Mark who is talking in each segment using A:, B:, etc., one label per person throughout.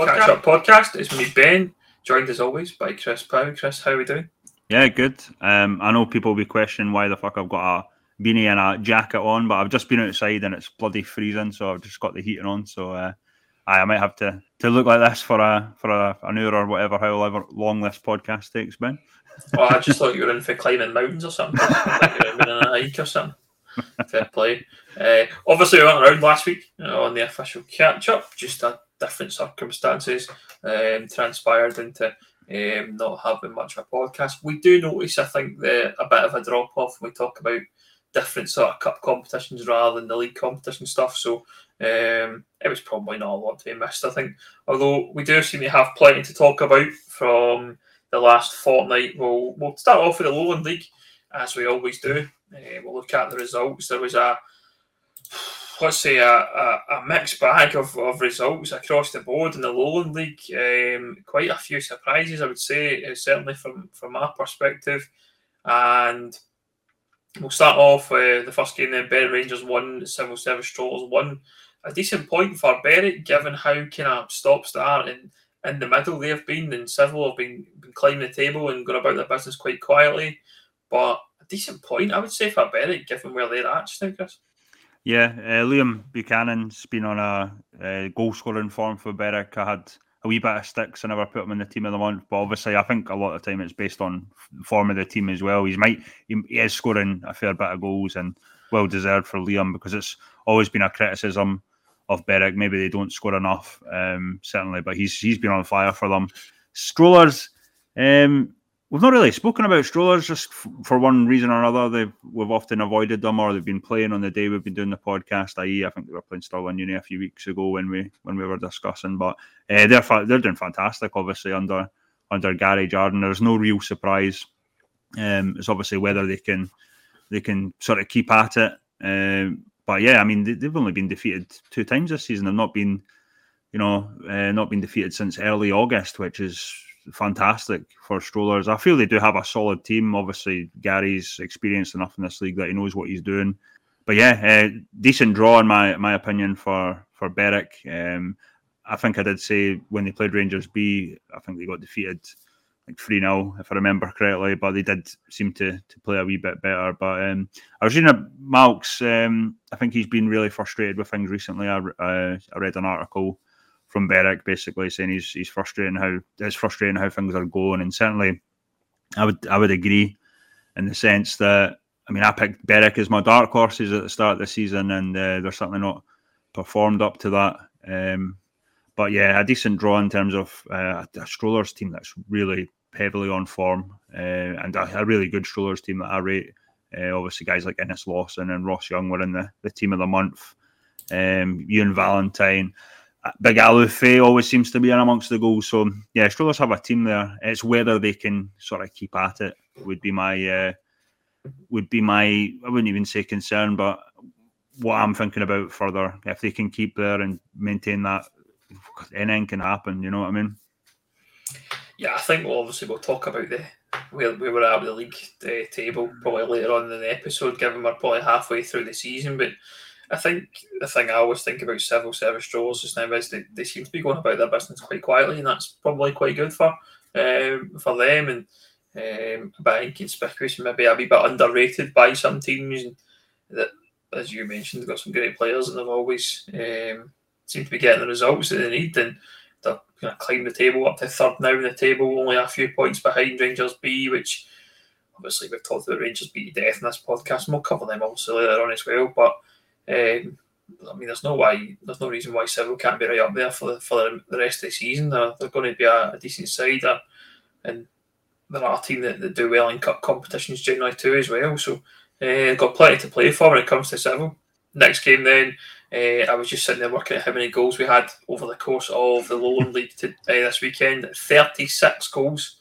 A: Catch Up Podcast. It's me, Ben, joined as always by Chris Pow. Chris, how are we doing?
B: Yeah, good. I know people will be questioning why the fuck I've got a beanie and a jacket on, but I've just been outside and it's bloody freezing, so I've just got the heating on. So I might have to look like this for an hour or whatever, however long this podcast takes, Ben.
A: Oh, I just thought you were in for climbing mountains or something. Like you were in a hike or something. Fair play. Obviously, we went around last week on the official catch up. Just different circumstances transpired into not having much of a podcast. We do notice, I think, a bit of a drop off when we talk about different sort of cup competitions rather than the league competition stuff. So it was probably not a lot to be missed, I think. Although we do seem to have plenty to talk about from the last fortnight. We'll start off with the Lowland League, as we always do. We'll look at the results. There was a mixed bag of results across the board in the Lowland League. Quite a few surprises, I would say, certainly from our perspective. And we'll start off with the first game then. Berwick Rangers won, Civil Service Strollers won. A decent point for Berwick, given how kind of stop-start in the middle they have been, and Civil have been climbing the table and going about their business quite quietly. But a decent point, I would say, for Berwick, given where they're at just now, Chris.
B: Yeah, Liam Buchanan's been on a goal-scoring form for Berwick. I had a wee bit of sticks. I never put him in the team of the month, but obviously I think a lot of the time it's based on form of the team as well. He is scoring a fair bit of goals, and well-deserved for Liam, because it's always been a criticism of Berwick. Maybe they don't score enough, certainly, but he's been on fire for them. Strollers, we've not really spoken about Strollers, just for one reason or another. We've often avoided them, or they've been playing on the day we've been doing the podcast. I think they were playing Stirling Uni a few weeks ago when we were discussing. But they're doing fantastic, obviously under Gary Jardine. There's no real surprise. It's obviously whether they can sort of keep at it. But yeah, I mean, they've only been defeated 2 times this season. They've not been defeated since early August, which is fantastic for Strollers. I feel they do have a solid team. Obviously, Gary's experienced enough in this league that he knows what he's doing. But yeah, decent draw in my opinion for Berwick. I think I did say when they played Rangers B, I think they got defeated like 3-0, if I remember correctly, but they did seem to play a wee bit better. But I was reading Malk's, I think he's been really frustrated with things recently. I read an article from Berwick basically saying it's frustrating how things are going, and certainly I would agree in the sense that, I mean, I picked Berwick as my dark horses at the start of the season, and they're certainly not performed up to that. But yeah, a decent draw in terms of a Strollers team that's really heavily on form, and a really good Strollers team that I rate. Obviously, guys like Innes Lawson and Ross Young were in the team of the month. Ewan Valentine, Big Alufay always seems to be in amongst the goals. So yeah, Strollers have a team there. It's whether they can sort of keep at it would be my I wouldn't even say concern, but what I'm thinking about further. If they can keep there and maintain that, anything can happen. You know what I mean?
A: Yeah, I think we'll talk about where we were at with the league table probably later on in the episode, given we're probably halfway through the season. But I think the thing I always think about Civil Service Strollers just now is they seem to be going about their business quite quietly, and that's probably quite good for them, and a bit inconspicuous and maybe a wee bit underrated by some teams. And that, as you mentioned, they've got some great players, and they've always seem to be getting the results that they need, and they're going to climb the table up to third now in the table, only a few points behind Rangers B, which obviously we've talked about Rangers B to death in this podcast, and we'll cover them also later on as well. But I mean, there's no reason why Civil can't be right up there for the rest of the season. They're going to be a decent side, and they're a team that do well in cup competitions generally too as well. So they've got plenty to play for when it comes to Civil. Next game then, I was just sitting there working at how many goals we had over the course of the Lowland League this weekend. 36 goals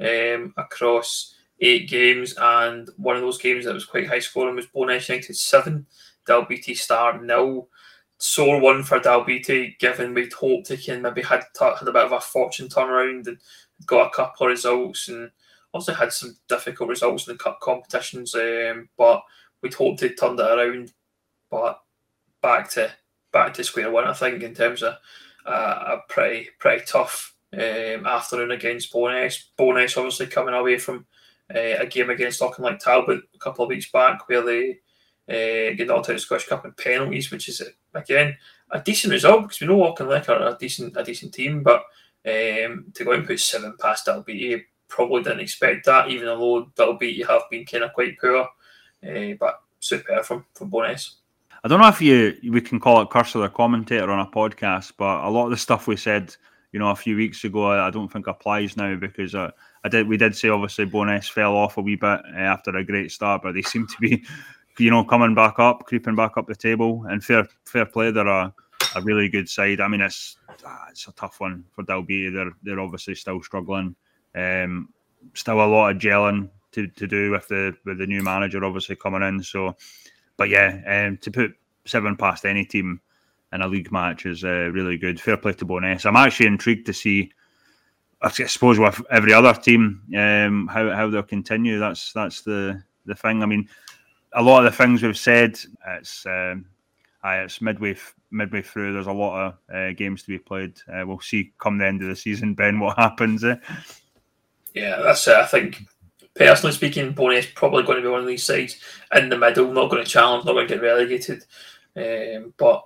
A: across 8 games, and one of those games that was quite high scoring was Bowness United 7, Dalbeattie Star 0. Sore one for Dalbeattie, given we'd hoped they can maybe had a bit of a fortune turnaround and got a couple of results, and also had some difficult results in the cup competitions, but we'd hoped they'd turned it around. But back to square one, I think, in terms of a pretty tough afternoon against Bo'ness. Bo'ness obviously coming away from a game against Auchinleck Talbot a couple of weeks back where they get knocked out of the Scottish Cup in penalties, which is again a decent result because we know Auchinleck are a decent team, but to go and put 7 past Dalbeattie, probably didn't expect that, even though Dalbeattie have been kind of quite poor, but superb from Bo'ness.
B: I don't know if we can call it curse of the commentator on a podcast, but a lot of the stuff we said, a few weeks ago, I don't think applies now because we did say obviously Bo'ness fell off a wee bit after a great start, but they seem to be, coming back up, creeping back up the table, and fair play. They're a really good side. I mean, it's a tough one for Dalbeattie. They're obviously still struggling. Still a lot of gelling to do with the new manager obviously coming in. So. But yeah, to put 7 past any team in a league match is really good. Fair play to Bo'ness. I'm actually intrigued to see, I suppose, with every other team, how they'll continue. That's the thing. I mean, a lot of the things we've said, it's midway through. There's a lot of games to be played. We'll see come the end of the season, Ben, what happens.
A: Yeah, that's it. I think. Personally speaking, Bo'ness probably going to be one of these sides in the middle, not going to challenge, not going to get relegated. But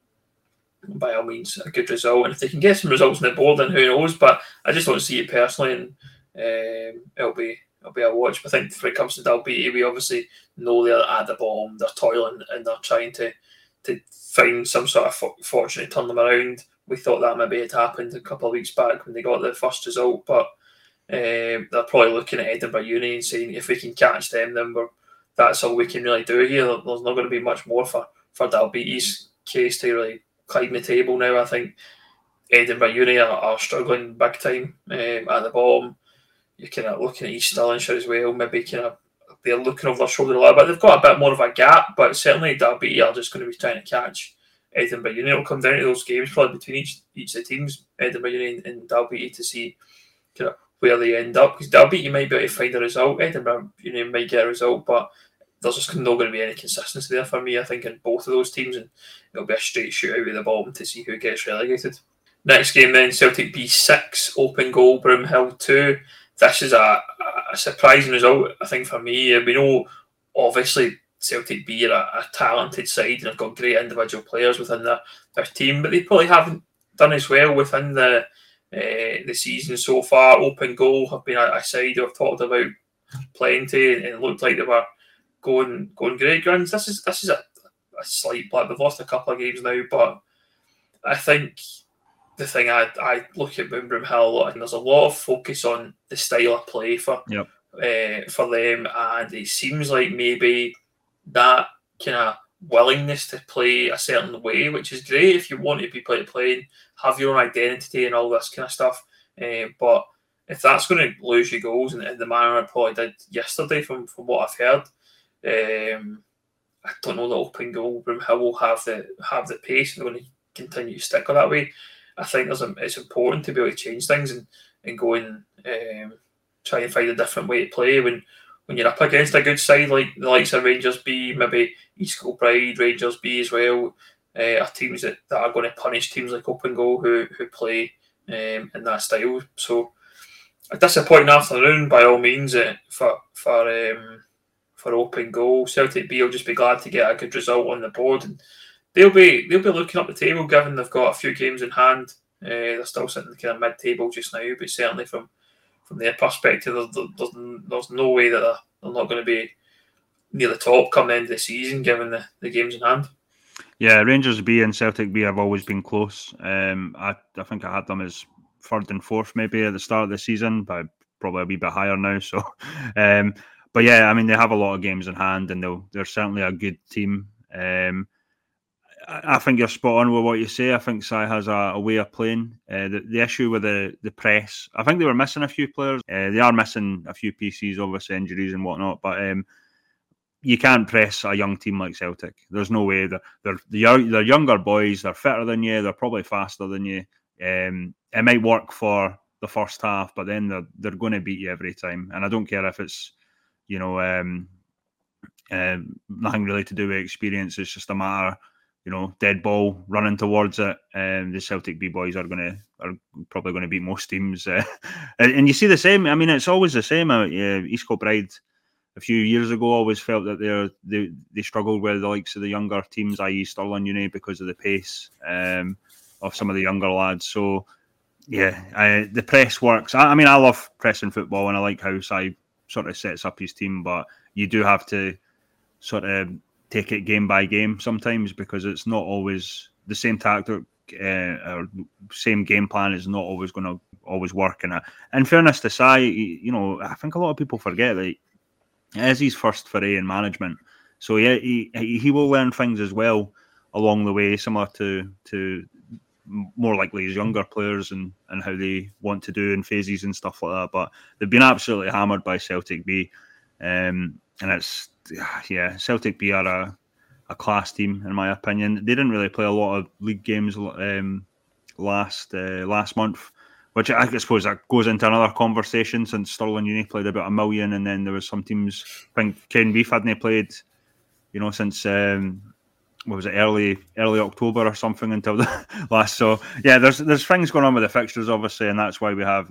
A: by all means, a good result. And if they can get some results on the board, then who knows? But I just don't see it personally, and it'll be a watch. But I think when it comes to Dalbeattie, we obviously know they're at the bottom, they're toiling, and they're trying to find some sort of fortune to turn them around. We thought that maybe had happened a couple of weeks back when they got the first result, but they're probably looking at Edinburgh Uni and saying if we can catch them, then that's all we can really do here. There's not going to be much more for Dalbeattie's case to really climb the table now. I think Edinburgh Uni are struggling big time at the bottom. You're kind of looking at East Stirlingshire as well. Maybe they're looking over their shoulder a little bit. They've got a bit more of a gap, but certainly Dalbeattie are just going to be trying to catch Edinburgh Uni. It'll come down to those games probably between each of the teams, Edinburgh Uni and Dalbeattie, to see kind of where they end up, because Dalbeattie might be able to find a result, Edinburgh might get a result, but there's just not going to be any consistency there for me, I think, in both of those teams, and it'll be a straight shootout at the bottom to see who gets relegated. Next game then, Celtic B 6, Open Goal, Broomhill 2. This is a surprising result, I think, for me. We know, obviously, Celtic B are a talented side and have got great individual players within their team, but they probably haven't done as well within the season so far. Open Goal have been a side who I've talked about plenty, and it looked like they were going great guns. This is a slight blip. They've lost a couple of games now, but I think the thing I look at Broomhill a lot, and there's a lot of focus on the style of play for them, and it seems like maybe that kind of willingness to play a certain way, which is great if you want to be playing, have your own identity and all this kind of stuff. But if that's going to lose you goals in the manner I probably did yesterday, from what I've heard, I don't know that Open Goal Broomhill will have the pace and they're going to continue to stick that way. I think it's important to be able to change things and go and try and find a different way to play when you're up against a good side like the likes of Rangers B, maybe East Kilbride, Rangers B as well, are teams that are going to punish teams like Open Goal who play in that style. So a disappointing afternoon by all means for Open Goal. Celtic B will just be glad to get a good result on the board, and they'll be looking up the table given they've got a few games in hand. They're still sitting kind of mid-table just now, but certainly from their perspective, there's no way that they're not going to be near the top come the end of the season, given the games in hand.
B: Yeah, Rangers B and Celtic B have always been close. I think I had them as third and fourth maybe at the start of the season, but probably a wee bit higher now. So, but yeah, I mean, they have a lot of games in hand, and they're certainly a good team. I think you're spot on with what you say. I think Si has a way of playing. The issue with the press, I think they were missing a few players. They are missing a few PCs, obviously injuries and whatnot. But you can't press a young team like Celtic. There's no way. They're younger boys. They're fitter than you. They're probably faster than you. It might work for the first half, but then they're going to beat you every time. And I don't care if it's nothing really to do with experience. It's just a matter dead ball running towards it. The Celtic B boys are probably going to beat most teams, and you see the same. I mean, it's always the same. East Kilbride a few years ago always felt that they struggled with the likes of the younger teams, i.e. Stirling Uni, because of the pace of some of the younger lads. So yeah, the press works. I mean, I love pressing football, and I like how Si sort of sets up his team, but you do have to sort of take it game by game sometimes, because it's not always the same tactic or same game plan is not always going to always work. And in fairness to Si, I think a lot of people forget that it is his first foray in management. So yeah, he will learn things as well along the way, similar to more likely his younger players and how they want to do in phases and stuff like that. But they've been absolutely hammered by Celtic B, and it's Celtic B are a class team in my opinion. They didn't really play a lot of league games last month, which I suppose that goes into another conversation, since Stirling Uni played about 1 million, and then there was some teams. I think Ken Beef hadn't played, since what was it, early October or something until the last. So yeah, there's things going on with the fixtures obviously, and that's why we have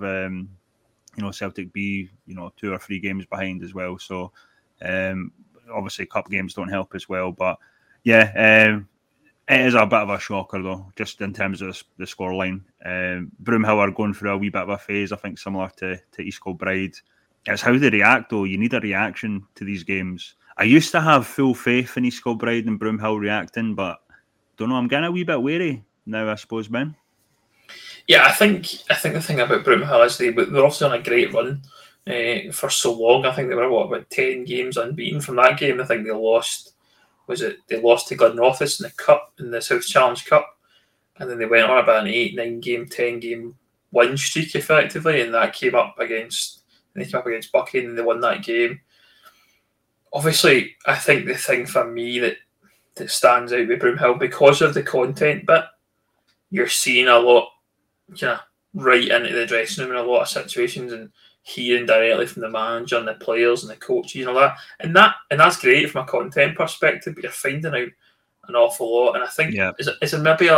B: Celtic B 2 or 3 games behind as well. So obviously cup games don't help as well, but yeah, it is a bit of a shocker though, just in terms of the scoreline. Broomhill are going through a wee bit of a phase, I think, similar to East Kilbride. It's how they react though. You need a reaction to these games. I used to have full faith in East Kilbride and Broomhill reacting, but don't know, I'm getting a wee bit wary now, I suppose, Ben.
A: Yeah, I think the thing about Broomhill is they're obviously on a great run for so long. I think they were about 10 games unbeaten from that game. I think they lost. They lost to Glenrothes in the cup, in the South Challenge Cup, and then they went on about an 8, 9 game, 10 game win streak effectively, and that came up against Buckie, and they won that game. Obviously, I think the thing for me that stands out with Broomhill, because of the content bit, you're seeing a lot right into the dressing room in a lot of situations, and hearing directly from the manager and the players and the coaches and all that. And that's great from a content perspective, but you're finding out an awful lot. And I think is there maybe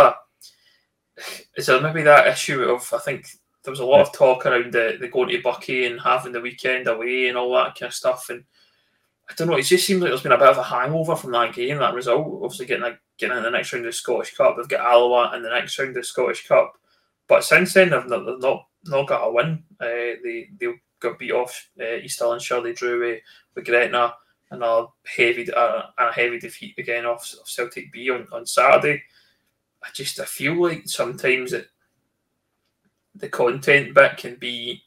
A: that issue of, I think there was a lot of talk around the going to Buckie and having the weekend away and all that kind of stuff, and I don't know, it just seems like there's been a bit of a hangover from that game, that result. Obviously getting in the next round of the Scottish Cup, they've got Alloa in the next round of the Scottish Cup, but since then they've not got a win. They got beat off East Stirlingshire. They drew with Gretna, and a heavy defeat again off Celtic B on Saturday. I feel like sometimes that the content bit can be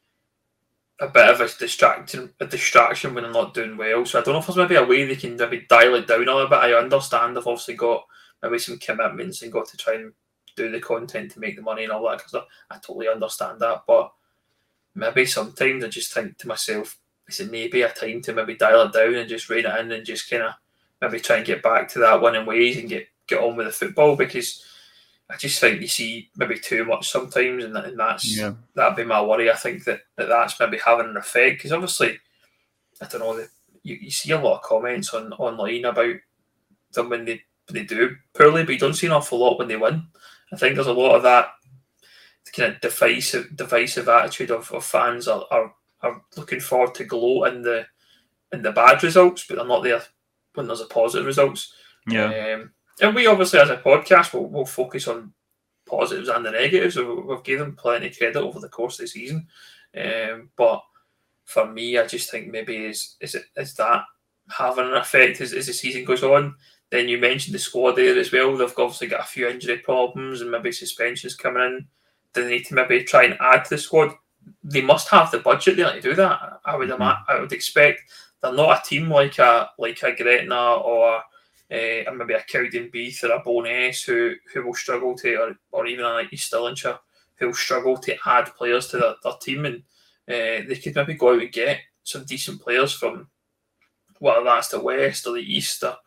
A: a bit of a distraction when they're not doing well. So I don't know if there's maybe a way they can maybe dial it down a little bit. I understand they've obviously got maybe some commitments and got to try and do the content to make the money and all that, because I totally understand that. But maybe sometimes I just think to myself, is it maybe a time to maybe dial it down and just rein it in and just kind of maybe try and get back to that winning ways and get on with the football? Because I just think you see maybe too much sometimes, and that'd be my worry. I think that's maybe having an effect, because obviously, I don't know, you see a lot of comments online about them when they do poorly, but you don't see an awful lot when they win. I think there's a lot of that kind of divisive attitude of fans are looking forward to gloat in the bad results, but they're not there when there's a positive results.
B: Yeah.
A: And we obviously, as a podcast, we'll focus on positives and the negatives. We've given them plenty of credit over the course of the season. But for me, I just think maybe is that having an effect as the season goes on. Then you mentioned the squad there as well. They've obviously got a few injury problems and maybe suspensions coming in. Do they need to maybe try and add to the squad? They must have the budget there to do that. I would expect. They're not a team like a Gretna or maybe a Cowdenbeath or a Bo'ness who will struggle to, or even like East Stirlingshire, who will struggle to add players to their team, and they could maybe go out and get some decent players from, whether that's the West or the East, or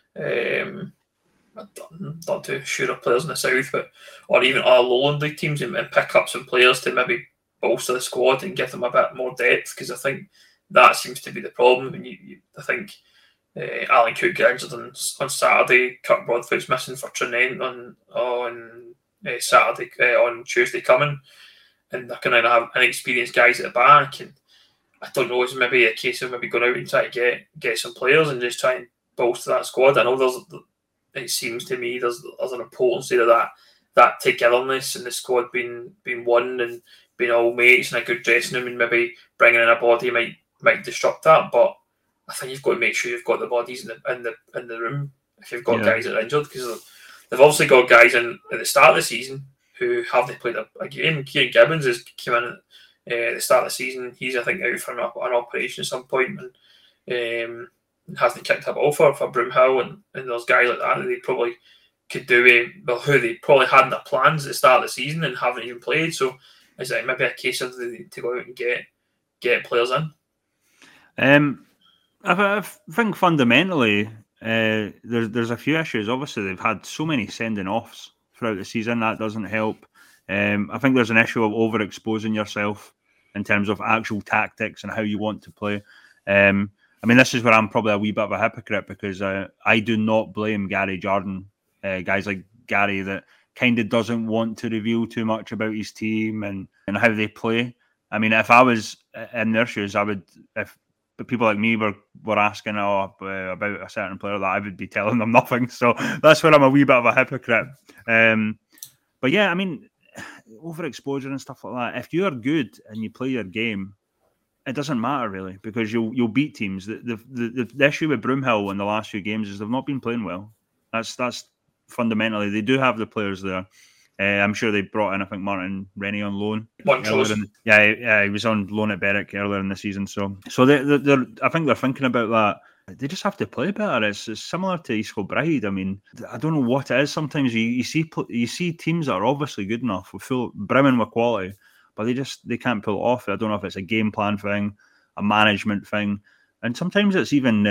A: not too sure of players in the South, or even our Lowland League teams, and pick up some players to maybe bolster the squad and give them a bit more depth, because I think that seems to be the problem. And I think Alan Cook got injured on Saturday. Kirk Broadfoot's missing for Trinent on Saturday, on Tuesday coming, and they're going to have inexperienced guys at the back. And I don't know, it's maybe a case of maybe going out and try to get some players and just try and bolster that squad. I know it seems to me there's an importance to that togetherness and the squad being one and being all mates and a good dressing room, and maybe bringing in a body might disrupt that. But I think you've got to make sure you've got the bodies in the room if you've got guys that are injured, because they've obviously got guys in at the start of the season who haven't played a game. Kieran Gibbons has came in at the start of the season. He's, I think, out for an operation at some point and hasn't kicked a ball for Broomhill, and those guys like that they probably could do who they probably had in their plans at the start of the season and haven't even played. So is it maybe a case of to go out and get players in?
B: I think fundamentally there's a few issues. Obviously, they've had so many sending offs throughout the season that doesn't help. I think there's an issue of overexposing yourself in terms of actual tactics and how you want to play. I mean, this is where I'm probably a wee bit of a hypocrite, because I do not blame Gary Jordan, guys like Gary, that kind of doesn't want to reveal too much about his team and how they play. I mean, if I was in their shoes, I would, if people like me were asking about a certain player, that I would be telling them nothing. So that's where I'm a wee bit of a hypocrite. But yeah, I mean, overexposure and stuff like that. If you are good and you play your game, it doesn't matter really, because you'll beat teams. The issue with Broomhill in the last few games is they've not been playing well. That's fundamentally, they do have the players there. I'm sure they brought in, I think, Martin Rennie on loan. He was on loan at Berwick earlier in the season. So they're I think they're thinking about that. They just have to play better. It's similar to East Kilbride. I mean, I don't know what it is. Sometimes you see teams that are obviously good enough, brimming with quality, but they can't pull it off. I don't know if it's a game plan thing, a management thing, and sometimes it's even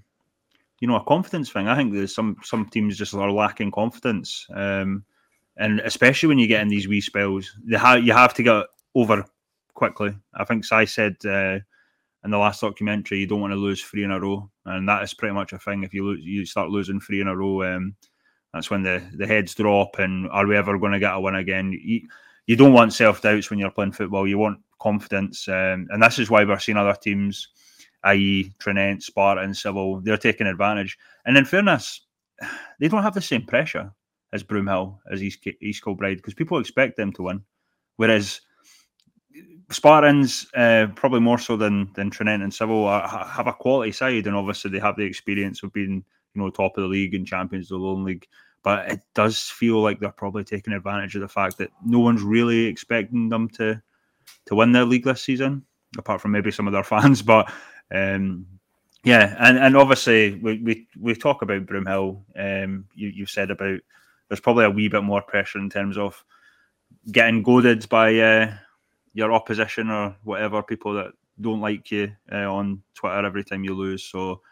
B: a confidence thing. I think there's some teams just are lacking confidence, and especially when you get in these wee spells, you have to get over quickly. I think Si said in the last documentary, you don't want to lose 3 in a row, and that is pretty much a thing. If you start losing 3 in a row, that's when the heads drop, and are we ever going to get a win again? You don't want self-doubts when you're playing football. You want confidence. And this is why we're seeing other teams, i.e. Trinent, Spartan, Civil, they're taking advantage. And in fairness, they don't have the same pressure as Broomhill, as East Kilbride, because people expect them to win. Whereas Spartans, probably more so than Trinent and Civil, have a quality side, and obviously they have the experience of being top of the league and champions of the Lone League. But it does feel like they're probably taking advantage of the fact that no one's really expecting them to win their league this season, apart from maybe some of their fans. But and obviously we talk about Broomhill. You've said about there's probably a wee bit more pressure in terms of getting goaded by your opposition or whatever, people that don't like you on Twitter every time you lose. So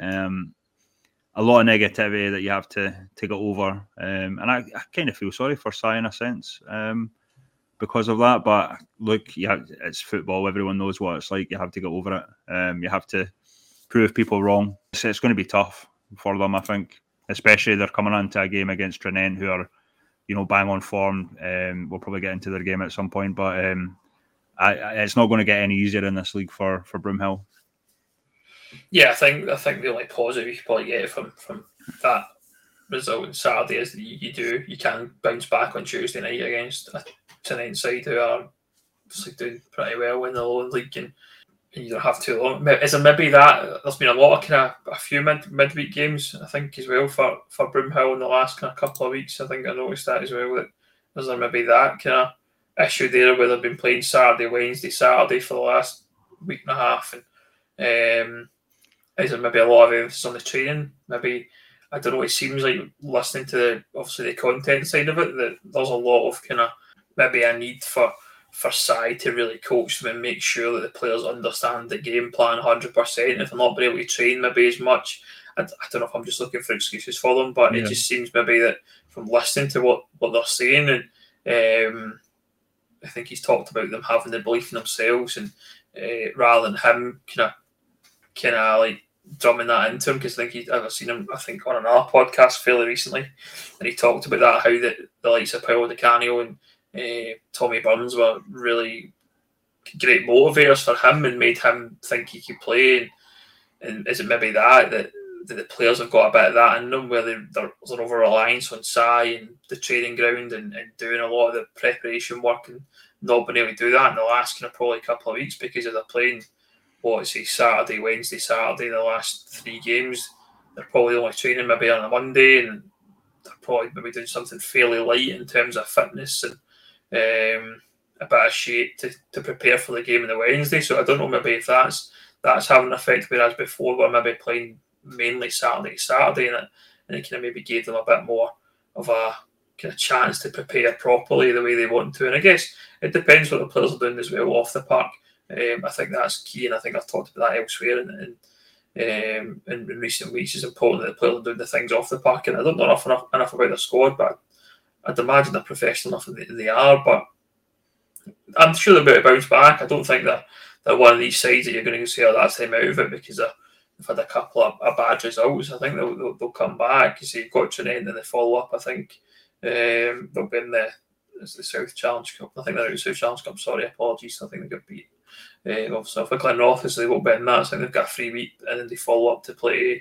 B: a lot of negativity that you have to get over. And I kind of feel sorry for Si in a sense because of that. But look, it's football. Everyone knows what it's like. You have to get over it. You have to prove people wrong. So it's going to be tough for them, I think. Especially they're coming into a game against Trinent, who are, bang on form. We'll probably get into their game at some point. But it's not going to get any easier in this league for Broomhill.
A: Yeah, I think the only positive you can probably get from that result on Saturday is that you can bounce back on Tuesday night against a Trinent side who are doing pretty well in the Lone League, and you don't have too long. Is there maybe that there's been a lot of a few midweek games, I think, as well for Broomhill in the last couple of weeks. I think I noticed that as well. That is there maybe that issue there where they've been playing Saturday, Wednesday, Saturday for the last week and a half, and is there maybe a lot of emphasis on the training? Maybe, I don't know, it seems like listening to obviously the content side of it, that there's a lot of maybe a need for Si to really coach them and make sure that the players understand the game plan 100%. If they're not being able to train maybe as much, I don't know if I'm just looking for excuses for them, but it just seems maybe that from listening to what they're saying, and I think he's talked about them having the belief in themselves, and rather than him drumming that into him, because I think I've seen him, I think, on another podcast fairly recently, and he talked about that, how the likes of Paolo Di Canio and Tommy Burns were really great motivators for him and made him think he could play. And is it maybe that the players have got a bit of that in them, where there's an over-reliance on Sai and the training ground and doing a lot of the preparation work, and not being able to do that in the last kind of probably couple of weeks, because they're playing, Saturday, Wednesday, Saturday, the last 3 games. They're probably only training maybe on a Monday, and they're probably maybe doing something fairly light in terms of fitness and a bit of shape to prepare for the game on the Wednesday. So I don't know maybe if that's having an effect, whereas before we're maybe playing mainly Saturday to Saturday, and it kind of maybe gave them a bit more of a kind of chance to prepare properly the way they want to. And I guess it depends what the players are doing as well off the park. I think that's key, and I think I've talked about that elsewhere in recent weeks. It's important that the players are doing the things off the park, and I don't know enough about the squad, but I'd imagine they're professional enough that they are. But I'm sure they'll be able to bounce back. I don't think that they're one of these sides that you're going to say, that's them out of it, because they've had a couple of bad results. I think they'll come back. You see, you've got Trinent in the follow-up. I think they'll be in the South Challenge Cup. I think they're out of the South Challenge Cup. Sorry, apologies. I think they got beat. Obviously, for Glenrothes, they won't be in that. So I think they've got a free week, and then they follow up to play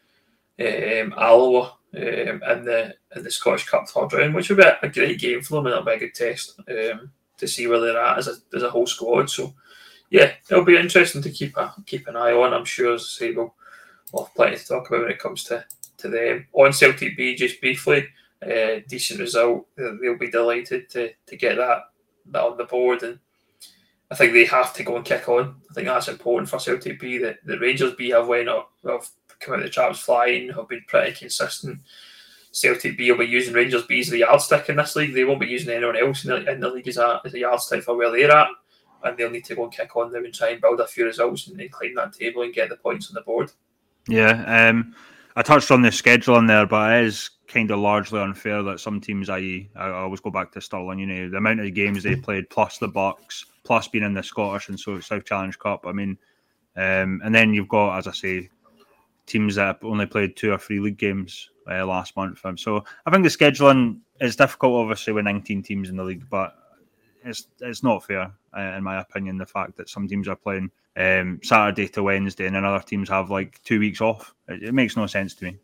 A: Alloa in the Scottish Cup third round, which will be a great game for them, and it'll be a good test to see where they're at as a whole squad. So yeah, it'll be interesting to keep an eye on. I'm sure, as I say, we'll have plenty to talk about when it comes to them. On Celtic B, just briefly, decent result. They'll be delighted to get that on the board, and I think they have to go and kick on. I think that's important for Celtic B. The Rangers B have come out of the traps flying, have been pretty consistent. Celtic B will be using Rangers B as the yardstick in this league. They won't be using anyone else in the league as a yardstick for where they're at, and they'll need to go and kick on there and try and build a few results and climb that table and get the points on the board.
B: Yeah, I touched on the scheduling there, but it is kind of largely unfair that some teams, I always go back to Stirling, the amount of games they played, plus the Bucks, plus being in the Scottish and South Challenge Cup. I mean, and then you've got, as I say, teams that only played 2 or 3 league games last month. So I think the scheduling is difficult, obviously, with 19 teams in the league, but it's not fair, in my opinion, the fact that some teams are playing Saturday to Wednesday and then other teams have like 2 weeks off. It makes no sense to me.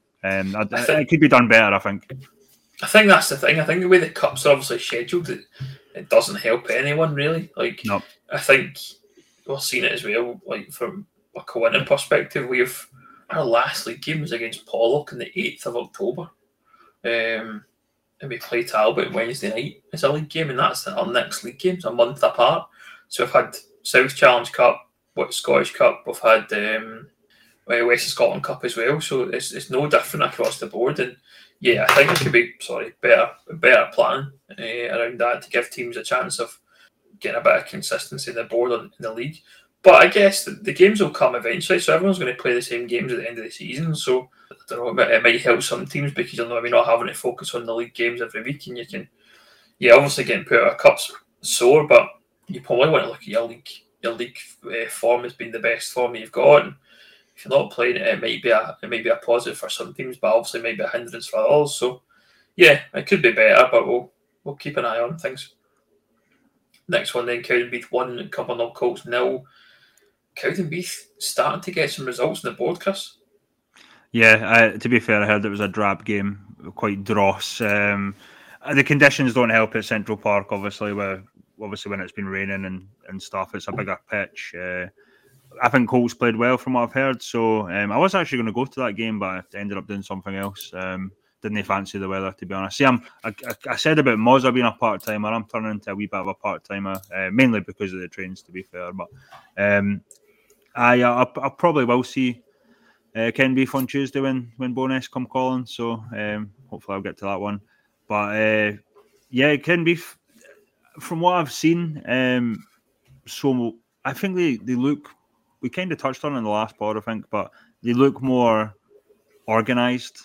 B: It could be done better, I think.
A: I think that's the thing. I think the way the cups are obviously scheduled, it doesn't help anyone really.
B: No.
A: I think we're seeing it as well. Like from a Cointon perspective, our last league game was against Pollock on the 8th of October, and we play Talbot Wednesday night. It's a league game, and that's our next league game. It's a month apart. So we've had South Challenge Cup, Scottish Cup. We've had West of Scotland Cup as well. So it's no different across the board. And yeah, I think there could be better plan around that to give teams a chance of getting a bit of consistency in the board in the league. But I guess the games will come eventually, so everyone's going to play the same games at the end of the season. So I don't know, it might help some teams because you're maybe not having to focus on the league games every week, and you can, obviously getting put out of cups sore, but you probably want to look at your league form as being the best form you've got. And if you're not playing it, it might be a positive for some teams, but obviously it might be a hindrance for others. So yeah, it could be better, but we'll keep an eye on things. Next one then, Cowdenbeath 1, Cumbernauld Colts 0. Cowdenbeath starting to get some results in the board, Chris.
B: Yeah, to be fair, I heard it was a drab game, quite dross. The conditions don't help at Central Park, obviously when it's been raining and stuff. It's a bigger pitch. I think Colts played well from what I've heard. So I was actually going to go to that game, but I ended up doing something else. Didn't fancy the weather, to be honest. See, I said about Mozza being a part-timer. I'm turning into a wee bit of a part-timer, mainly because of the trains, to be fair. But I probably will see Cowdenbeath on Tuesday when Bo'ness come calling. So hopefully I'll get to that one. But Cowdenbeath, from what I've seen, so I think they look. We kind of touched on it in the last pod, I think, but they look more organised.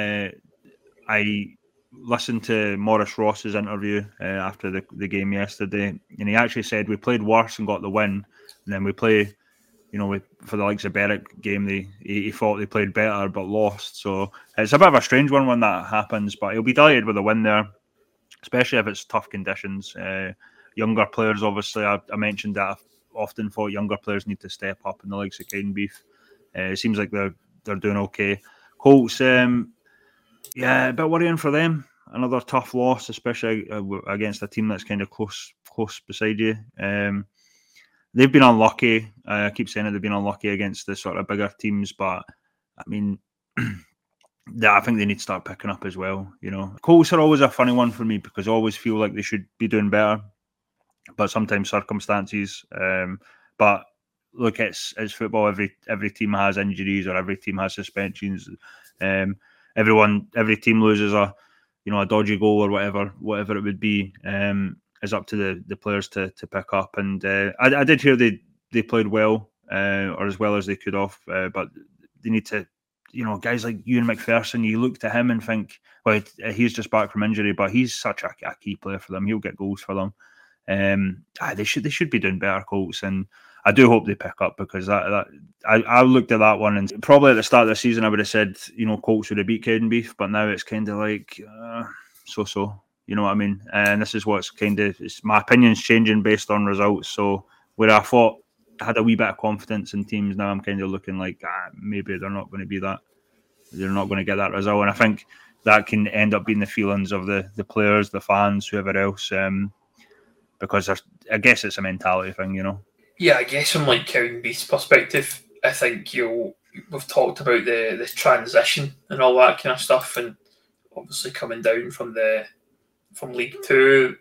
B: I listened to Maurice Ross's interview after the game yesterday, and he actually said we played worse and got the win, and then we play for the likes of Berwick game, he thought they played better but lost. So it's a bit of a strange one when that happens. But he'll be delighted with a win there, especially if it's tough conditions. Younger players, obviously, I mentioned that I've often thought younger players need to step up in the likes of Cowdenbeath. It seems like they're doing okay. Colts, a bit worrying for them. Another tough loss, especially against a team that's kind of close beside you. They've been unlucky. I keep saying it, they've been unlucky against the sort of bigger teams, but I mean, I think they need to start picking up as well. Colts are always a funny one for me because I always feel like they should be doing better, but sometimes circumstances. But look, it's football. Every team has injuries or every team has suspensions. Every team loses a dodgy goal or whatever it would be. Is up to the players to pick up. And I did hear they played well or as well as they could have, but they need to. Guys like Ewan McPherson, you look to him and think, well, he's just back from injury, but he's such a key player for them. He'll get goals for them. They should be doing better, Colts, and I do hope they pick up because I looked at that one and probably at the start of the season I would have said Colts would have beat Cowdenbeath, but now it's kind of like so. You know what I mean? And this is what's my opinion's changing based on results. So where I thought I had a wee bit of confidence in teams, now I'm kind of looking like maybe they're not going to be that. They're not going to get that result, and I think that can end up being the feelings of the players, the fans, whoever else. Because I guess it's a mentality thing,
A: Yeah, I guess from like Cowdenbeath's perspective, I think we've talked about the transition and all that kind of stuff, and obviously coming down from League Two,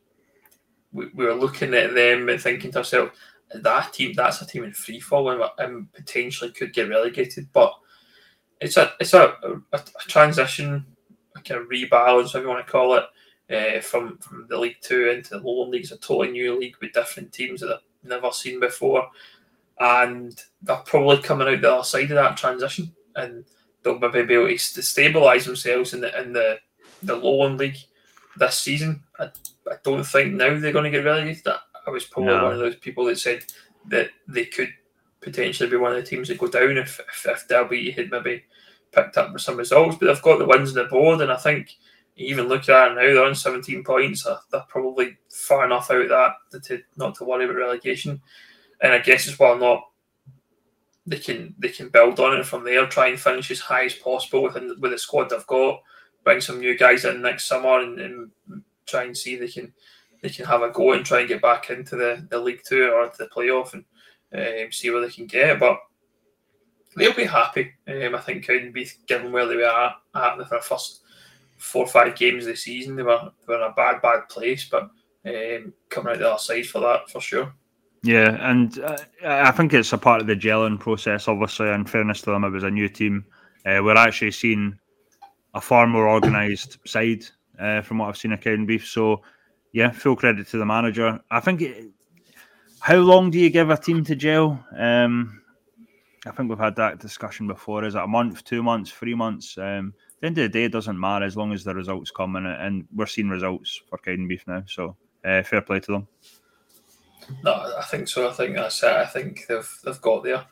A: we were looking at them and thinking to ourselves, that's a team in free fall and potentially could get relegated. But it's a transition, a kind of rebalance, whatever you want to call it, from the League Two into the Lowland League. It's a totally new league with different teams that I've never seen before, and they're probably coming out the other side of that transition, and they'll maybe be able to stabilise themselves in the Lowland League this season. I don't think now they're going to get relegated. I was probably one of those people that said that they could potentially be one of the teams that go down if Derby had maybe picked up some results, but they've got the wins on the board, and I think even looking at it now, they're on 17 points. They're probably far enough out of that to not to worry about relegation. And I guess as well, they can build on it from there, try and finish as high as possible with the squad they've got, bring some new guys in next summer, and try and see if they can have a go and try and get back into the League Two or to the playoff and see where they can get. But they'll be happy. I think Cowdenbeath, given where they were at their first 4 or 5 games of the season, they were in a bad place, but coming out the other side for that, for sure.
B: Yeah, and I think it's a part of the gelling process, obviously. In fairness to them, it was a new team. We're actually seeing a far more organised side from what I've seen at Cowdenbeath. So, yeah, full credit to the manager. I think, how long do you give a team to gel? I think we've had that discussion before. Is it a month, 2 months, 3 months? At the end of the day, it doesn't matter as long as the results come, and we're seeing results for Cowdenbeath now. So, fair play to them.
A: No, I think so. I think that's it. I think they've got there.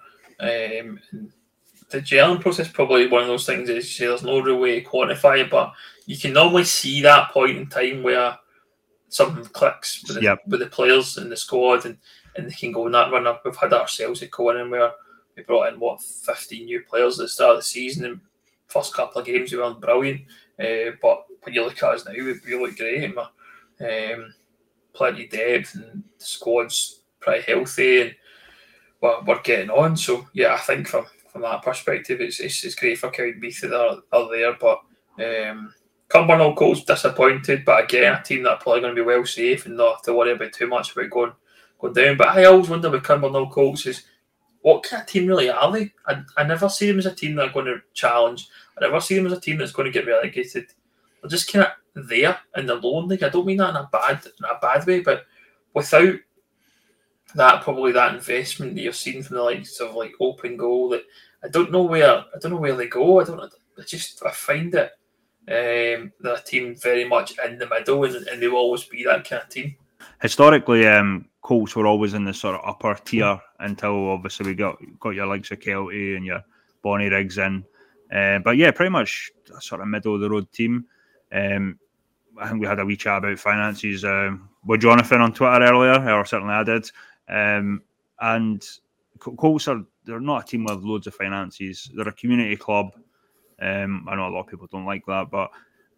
A: The gelling process is probably one of those things that you say there's no real way to quantify it, but you can normally see that point in time where something clicks with the players and the squad, and they can go on that run up. We've had that ourselves at Conan where we brought in 15 new players at the start of the season, and first couple of games we weren't brilliant, but when you look at us now, we look great, and we're plenty of depth, and the squad's pretty healthy, and we're getting on. So yeah, I think from that perspective, it's great for Cowdenbeath that are there, but Cumbernauld Colts disappointed, but again, a team that are probably going to be well safe and not have to worry about too much about going down. But I always wonder with Cumbernauld Colts is, what kind of team really are they? I never see them as a team that are going to challenge. I never see them as a team that's going to get relegated. They're just kind of there in the Lowland League. I don't mean that in a bad way, but without probably that investment that you're seeing from the likes of like Open Goal, that I don't know where they go. I find it they're a team very much in the middle, and they will always be that kind of team.
B: historically, Colts were always in the sort of upper tier until obviously we got your likes of Kelty and your Bonnie Riggs in. But yeah, pretty much a sort of middle of the road team. I think we had a wee chat about finances with Jonathan on Twitter earlier, or certainly I did. And Colts they're not a team with loads of finances. They're a community club. I know a lot of people don't like that, but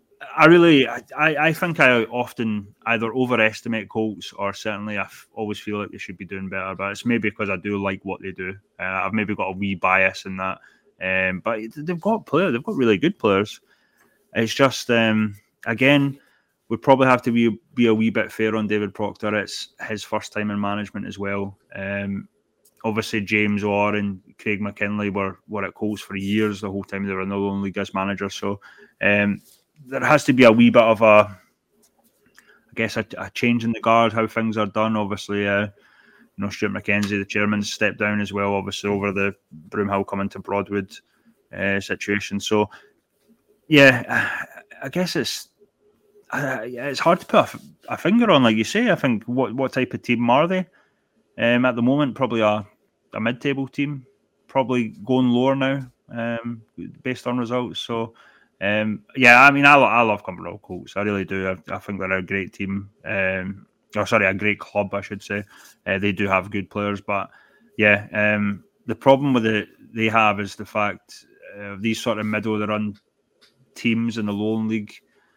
B: I think I often either overestimate Colts or certainly I always feel like they should be doing better. But it's maybe because I do like what they do. I've maybe got a wee bias in that. But they've got players. They've got really good players. It's just again, we probably have to be a wee bit fair on David Proctor. It's his first time in management as well. Obviously, James Orr and Craig McKinley were at Colts for years, the whole time they were in the Lone League as managers. So there has to be a wee bit of a change in the guard, how things are done. Obviously, Stuart McKenzie, the chairman, stepped down as well, obviously, over the Broomhill coming to Broadwood situation. So, yeah, I guess it's hard to put a finger on, like you say. I think what type of team are they? At the moment, probably a mid-table team, probably going lower now, based on results. So, I mean, I love Cumbernauld Colts. I really do. I think they're a great team. A great club, I should say. They do have good players, but the problem with they have is the fact these sort of middle of the run teams in the Lone League,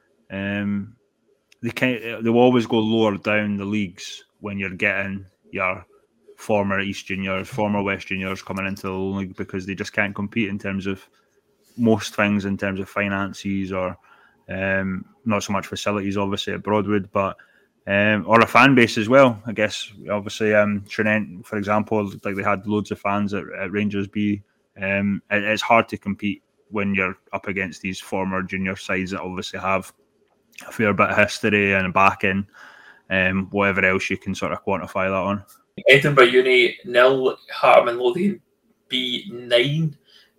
B: they'll always go lower down the leagues when you're getting your former East Juniors, former West Juniors coming into the Lone League, because they just can't compete in terms of most things, in terms of finances or not so much facilities, obviously, at Broadwood, but or a fan base as well. I guess, obviously, Trinent, for example, like they had loads of fans at Rangers B. It's hard to compete when you're up against these former junior sides that obviously have a fair bit of history and backing, whatever else you can sort of quantify that on.
A: Edinburgh Uni 0, Heart Midlothian B 9.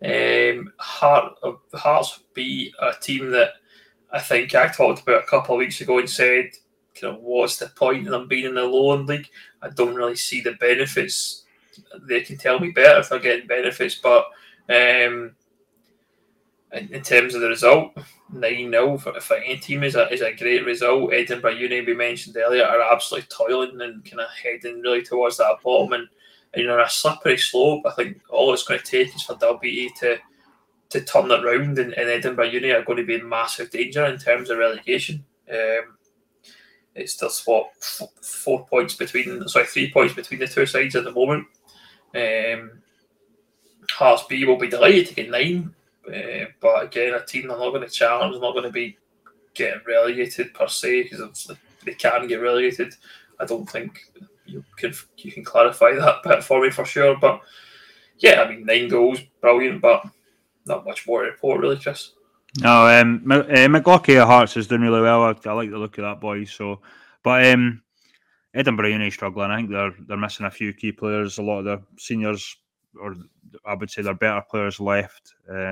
A: Hearts B, a team that I think I talked about a couple of weeks ago and said, what's the point of them being in the Lowland League? I don't really see the benefits. They can tell me better if they're getting benefits, but in terms of the result, 9-0 for any team is a great result. Edinburgh Uni, we mentioned earlier, are absolutely toiling and kind of heading really towards that bottom, and a slippery slope. I think all it's going to take is for Dalbeattie to turn it round, and Edinburgh Uni are going to be in massive danger in terms of relegation. It's just 3 points between the two sides at the moment. Hearts B will be delighted to get 9. But again, a team they're not going to challenge, not going to be getting relegated per se, because they can get relegated. I don't think you can clarify that bit for me for sure. But yeah, I mean, 9 goals, brilliant, but not much more to report really, Chris.
B: No, McLaughlin at Hearts is doing really well. I like the look of that boy. So, but Edinburgh Uni struggling. I think they're missing a few key players. A lot of the seniors, or I would say, they're better players left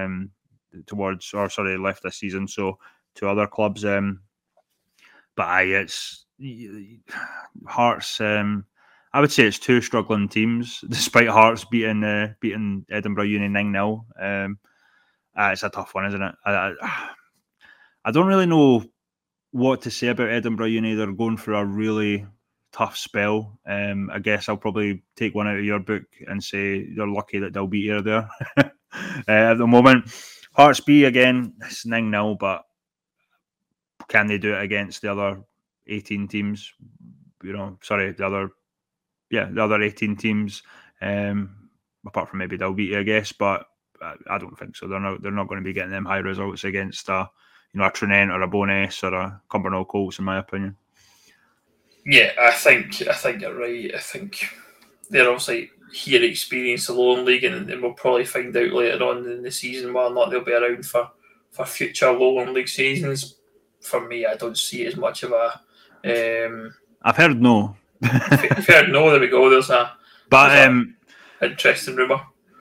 B: left this season. So to other clubs, but it's Hearts. I would say it's 2 struggling teams, despite Hearts beating Edinburgh Uni 9-0. It's a tough one, isn't it? I don't really know what to say about Edinburgh Uni. They're going through a really tough spell. I guess I'll probably take one out of your book and say they're lucky that Dalbeattie are there at the moment. Hearts B, again, it's 9-0, but can they do it against the other 18 teams? The other 18 teams, apart from maybe Dalbeattie, I guess, but I don't think so. They're not going to be getting them high results against a Trinent or a Bo'ness or a Cumbernauld Colts, in my opinion.
A: Yeah, I think you're right. I think they're obviously here to experience the Lowland League, and we'll probably find out later on in the season whether or not they'll be around for future Lowland League seasons. For me, I don't see it as much of a.
B: I've heard no.
A: You've heard no. There we go. There's a interesting rumour.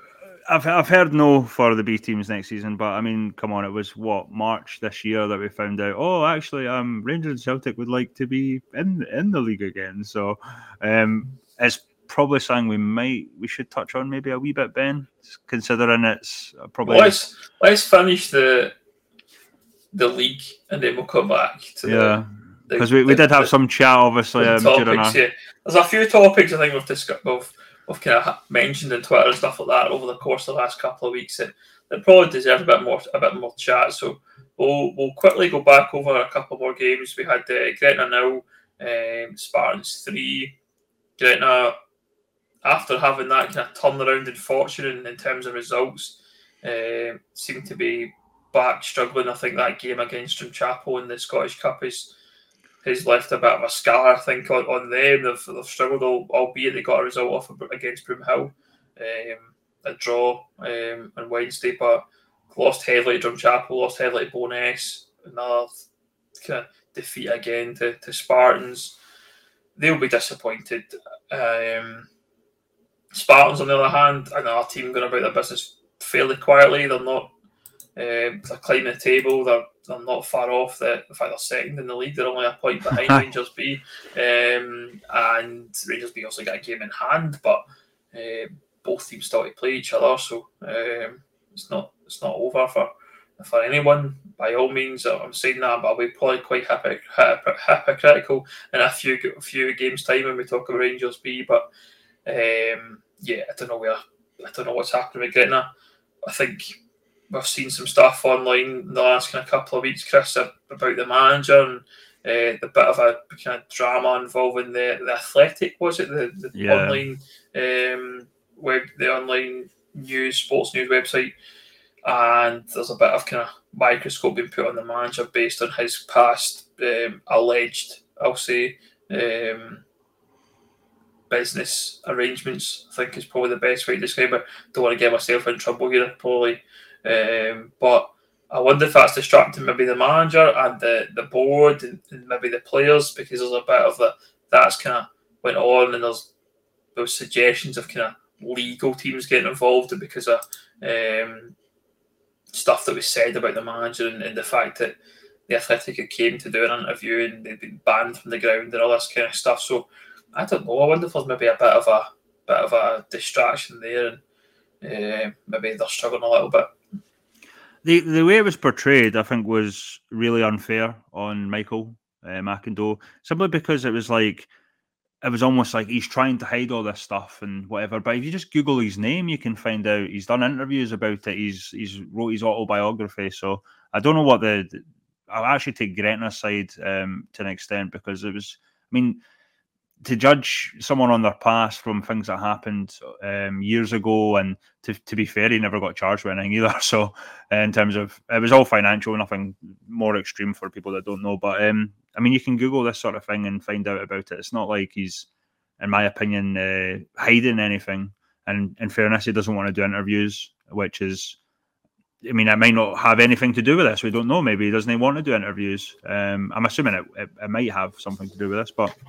B: I've heard no for the B teams next season, but I mean, come on, it was March this year that we found out. Oh, actually, Rangers and Celtic would like to be in the league again. So, it's probably something we should touch on maybe a wee bit, Ben, considering it's probably.
A: Let's finish the league and then we'll come back to
B: because we did have some chat, obviously.
A: Topics, yeah. There's a few topics I think we've discussed, we've kind of mentioned on Twitter and stuff like that over the course of the last couple of weeks that probably deserve a bit more chat. So we'll quickly go back over a couple more games. We had Gretna 0, Spartans 3. Gretna, after having that kind of turnaround in fortune in terms of results, seem to be back struggling. I think that game against Drumchapel in the Scottish Cup has left a bit of a scar, I think, on them. They've struggled, albeit they got a result off against Broomhill, a draw on Wednesday, but lost heavily to Drumchapel, lost heavily to Bo'ness, another kind of defeat again to Spartans. They'll be disappointed. Spartans, on the other hand, another team going about their business fairly quietly. They're not they're climbing the table. They're not far off. In fact, they're second in the league. They're only a point behind Rangers B. And Rangers B also got a game in hand, but both teams still to play each other. So it's not over for anyone. By all means, I'm saying that, but I'll be probably quite hypocritical in a few games time when we talk about Rangers B. But I don't know what's happening with Gretna. I think we've seen some stuff online in the last kind of couple of weeks, Chris, about the manager and the bit of a kind of drama involving the Athletic, was it? The online the online sports news website, and there's a bit of kind of microscope being put on the manager based on his past alleged, I'll say, business arrangements. I think is probably the best way to describe it. Don't want to get myself in trouble here, probably. But I wonder if that's distracting maybe the manager and the board and maybe the players, because there's a bit of that's kind of went on, and there's those suggestions of kind of legal teams getting involved because of stuff that was said about the manager and the fact that the Athletic came to do an interview and they'd been banned from the ground and all this kind of stuff. So I don't know. I wonder if there's maybe a bit of a distraction there, and maybe they're struggling a little bit.
B: The way it was portrayed, I think, was really unfair on Michael McIndoe, simply because it was almost like he's trying to hide all this stuff and whatever. But if you just Google his name, you can find out he's done interviews about it. He's wrote his autobiography. So I don't know what I'll actually take Gretna's side to an extent, because it was, I mean, to judge someone on their past from things that happened years ago, and to be fair, he never got charged with anything either. So in terms of, it was all financial, nothing more extreme for people that don't know. But I mean, you can Google this sort of thing and find out about it. It's not like he's, in my opinion, hiding anything. And in fairness, he doesn't want to do interviews, which is, I mean, it might not have anything to do with this. We don't know. Maybe he doesn't want to do interviews. I'm assuming it might have something to do with this, but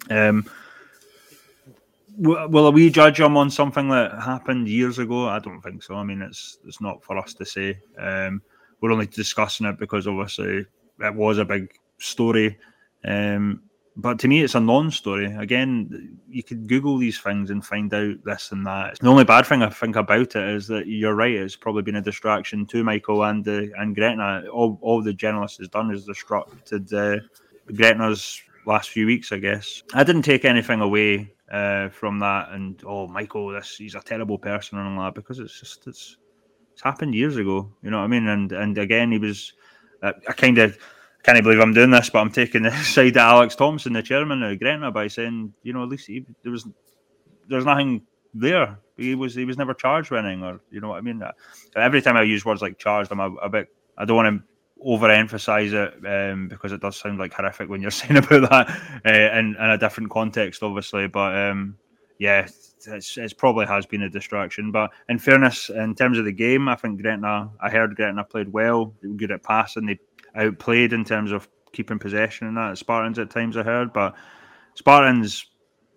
B: will we judge him on something that happened years ago? I don't think so. I mean, it's not for us to say. We're only discussing it because obviously it was a big story. But to me, it's a non-story. Again, you could Google these things and find out this and that. The only bad thing I think about it is that you're right. It's probably been a distraction to Michael and Gretna. All the journalist has done is distracted Gretna's last few weeks, I guess. I didn't take anything away from that, and Michael, he's a terrible person and all that, because it's happened years ago, you know what I mean? And again, he was I can't believe I'm doing this, but I'm taking the side of Alex Thompson, the chairman of Gretna, by saying, at least there's nothing there. He was never charged with anything, or you know what I mean. Every time I use words like charged, I'm a bit. I don't want to overemphasize it because it does sound like horrific when you're saying about that in a different context, obviously. But it's probably has been a distraction. But in fairness, in terms of the game, I think I heard Gretna played well. They were good at passing. They outplayed in terms of keeping possession and that. Spartans at times, I heard, but Spartans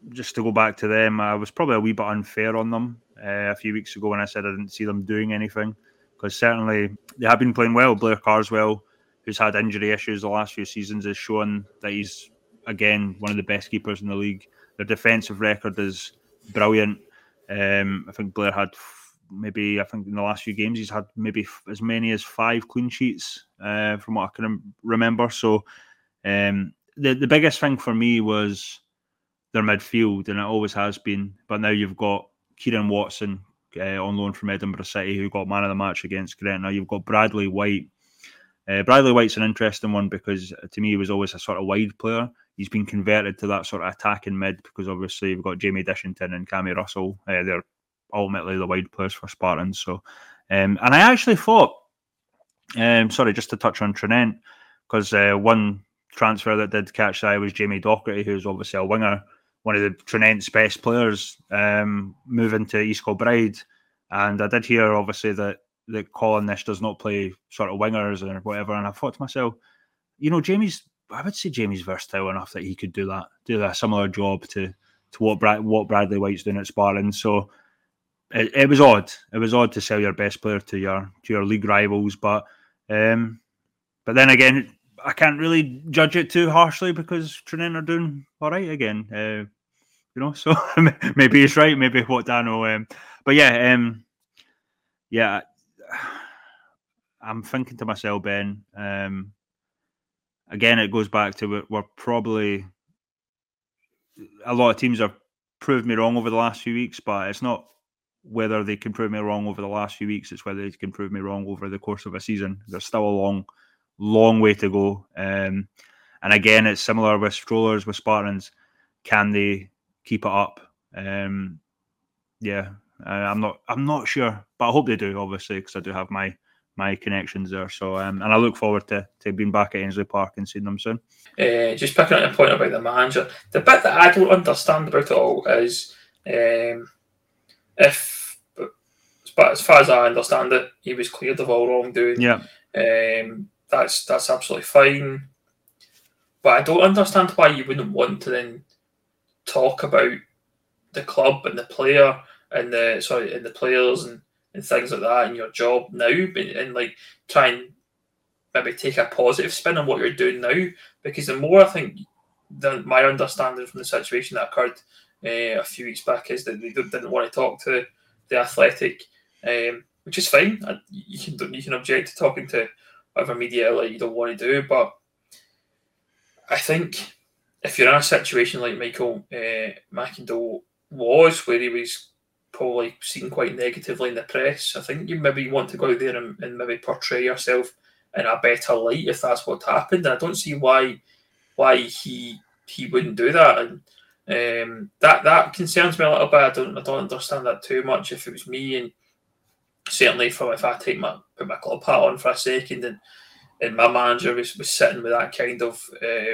B: just to go back to them, I was probably a wee bit unfair on them a few weeks ago when I said I didn't see them doing anything, because certainly they have been playing well. Blair Carswell, who's had injury issues the last few seasons, has shown that he's, again, one of the best keepers in the league. Their defensive record is brilliant. I think Blair had in the last few games he's had maybe as many as 5 clean sheets from what I can remember. So the biggest thing for me was their midfield, and it always has been. But now you've got Kieran Watson on loan from Edinburgh City, who got man of the match against Gretna. You've got Bradley White. Bradley White's an interesting one because to me he was always a sort of wide player. He's been converted to that sort of attacking mid because obviously you've got Jamie Dishington and Cammy Russell. They're ultimately the wide players for Spartans. So, and I actually thought, just to touch on Tranent, because one transfer that did catch the eye was Jamie Docherty, who's obviously a winger, one of the Tranent's best players, moving to East Kilbride. And I did hear obviously that Colin Nish does not play sort of wingers or whatever. And I thought to myself, I would say Jamie's versatile enough that he could do a similar job to what Bradley White's doing at Spartans. So it was odd. It was odd to sell your best player to your league rivals, but then again, I can't really judge it too harshly because Tranent are doing all right again. So maybe he's right. Maybe what Dano. But I'm thinking to myself, Ben. Again, it goes back to we're probably a lot of teams have proved me wrong over the last few weeks, but it's not whether they can prove me wrong over the last few weeks, it's whether they can prove me wrong over the course of a season. There's still a long way to go. And again, it's similar with Strollers, with Spartans. Can they keep it up? I'm not sure, but I hope they do, obviously, because I do have my connections there. So, and I look forward to being back at Ainsley Park and seeing them soon.
A: Just picking up a point about the manager, the bit that I don't understand about it all is but as far as I understand it, he was cleared of all wrongdoing.
B: Yeah.
A: That's absolutely fine. But I don't understand why you wouldn't want to then talk about the club and the player and the players and things like that in your job now, and like try and maybe take a positive spin on what you're doing now. Because the more I think, my understanding from the situation that occurred a few weeks back is that they didn't want to talk to the Athletic, which is fine. You can object to talking to whatever media like you don't want to do, but I think if you're in a situation like Michael McIndoe was, where he was probably seen quite negatively in the press, I think you maybe want to go out there and maybe portray yourself in a better light if that's what happened. And I don't see why he wouldn't do that, and that concerns me a little bit. I don't understand that too much. If it was me, and certainly if I put my club hat on for a second, and my manager was sitting with that kind of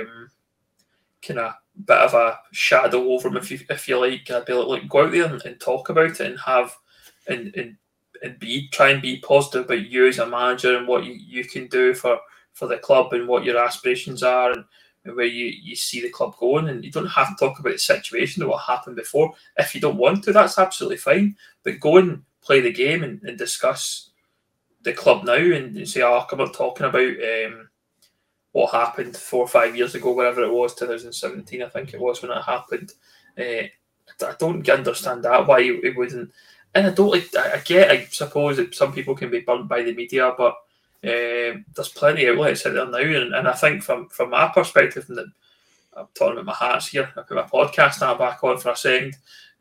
A: kind of bit of a shadow over him, if you like, I'd be like, go out there and talk about it and have and try and be positive about you as a manager and what you can do for the club and what your aspirations are and where you see the club going. And you don't have to talk about the situation or what happened before. If you don't want to, that's absolutely fine. But go and play the game and discuss the club now and say, I'm not talking about what happened 4 or 5 years ago, wherever it was, 2017, I think it was when it happened. I don't understand that, why it wouldn't. And I suppose that some people can be burnt by the media, but there's plenty of outlets out there now. And I think from my perspective, and I'm talking about my hats here, I put my podcast now back on for a second.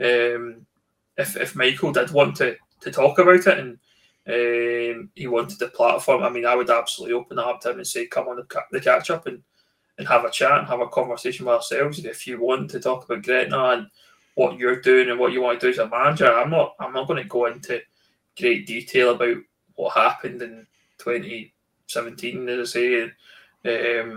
A: If Michael did want to talk about it and he wanted the platform, I mean, I would absolutely open that up to him and say, come on the catch up and have a chat and have a conversation with ourselves. If you want to talk about Gretna and what you're doing and what you want to do as a manager, I'm not going to go into great detail about what happened in 2017, as I say.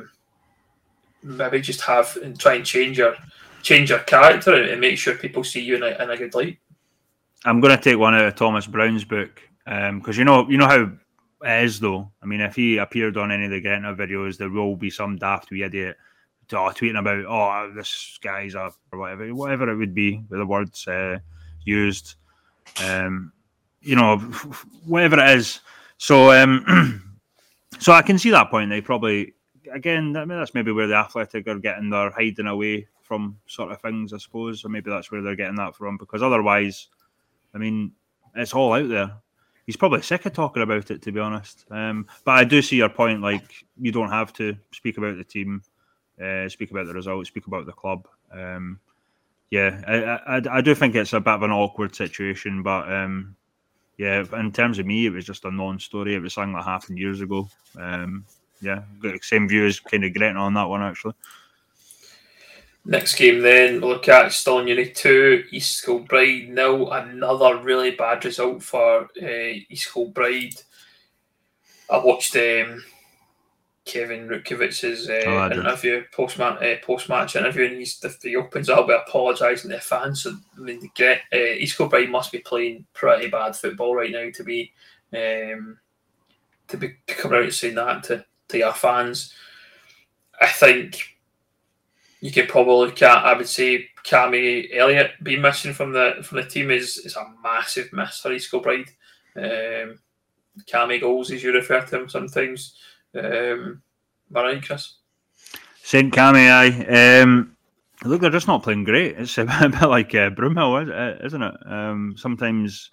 A: Maybe just have and try and change your character and make sure people see you in a good light.
B: I'm going to take one out of Thomas Brown's book because you know how it is though. I mean, if he appeared on any of the Gretna videos, there will be some daft wee idiot tweeting about this guy's a or whatever it would be with the words used, whatever it is. So so I can see that point. They probably again, I mean, that's maybe where the Athletic are getting their hiding away from sort of things, I suppose, or maybe that's where they're getting that from, because otherwise, I mean, it's all out there. He's probably sick of talking about it, to be honest. But I do see your point. Like, you don't have to speak about the team, speak about the results, speak about the club. I do think it's a bit of an awkward situation. But in terms of me, it was just a non-story. It was something that happened years ago. Got the same view as kind of Gretna on that one, actually.
A: Next game then, we'll look at Stirling Uni 2, East Kilbride 0. Another really bad result for East Kilbride. I watched Kevin Rutkowicz's interview, post-match interview, and he opens up by apologising to the fans. So, I mean, East Kilbride must be playing pretty bad football right now to be coming out and saying that to your fans. I think you could probably look at, I would say, Cammy Elliott being missing from the team is a massive miss for East Kilbride. Cammy goals, as you refer to him sometimes. Am I right, Chris?
B: St. Cammy, aye. Look, they're just not playing great. It's a bit like Broomhill, isn't it? Sometimes,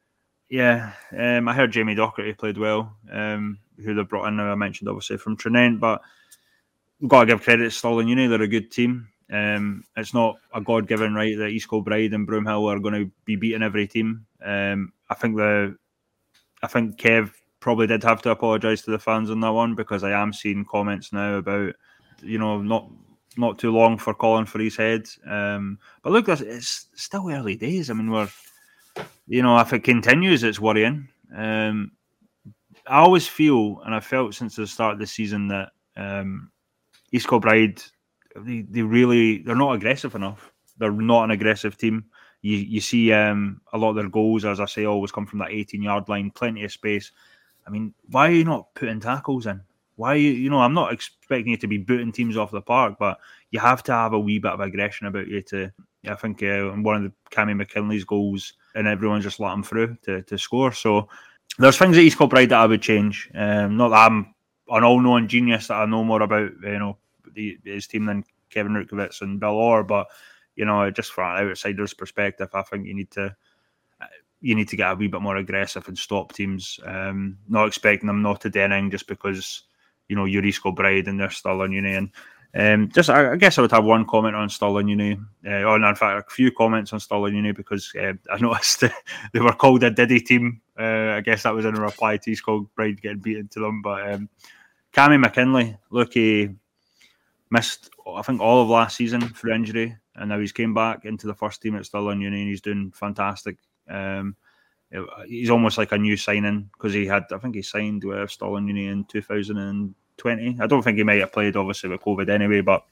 B: I heard Jamie Docherty played well, who they brought in, I mentioned, obviously, from Trinent, but we've got to give credit to Stirling Uni. They're a good team. It's not a God-given right that East Kilbride and Broomhill are going to be beating every team. I think Kev probably did have to apologise to the fans on that one, because I am seeing comments now about, not too long for calling for his head. But look, it's still early days. I mean, if it continues, it's worrying. I always feel, and I felt since the start of the season, that East Kilbride, they're not aggressive enough. They're not an aggressive team. You see a lot of their goals, as I say, always come from that 18-yard line, plenty of space. I mean, why are you not putting tackles in? Why I'm not expecting you to be booting teams off the park, but you have to have a wee bit of aggression about you I think in one of the Cammy McKinley's goals, and everyone just let him through to score. So there's things at East Kilbride that I would change. Not that I'm an all-knowing genius that I know more about his team than Kevin Rutkiewicz and Bill Orr, but just from an outsider's perspective, I think you need to get a wee bit more aggressive and stop teams. Not expecting them not to Denning just because you're East Kilbride and they're Stirling Uni. And I guess I would have one comment on Stirling Uni, in fact a few comments on Stirling Uni, because I noticed they were called a Diddy team. I guess that was in a reply to East Kilbride getting beaten to them. But Cammy McKinley, look, he missed, I think, all of last season for injury, and now he's came back into the first team at Stirling Uni and he's doing fantastic. He's almost like a new signing, because he signed with Stirling Uni in 2020. I don't think he might have played, obviously, with COVID anyway, but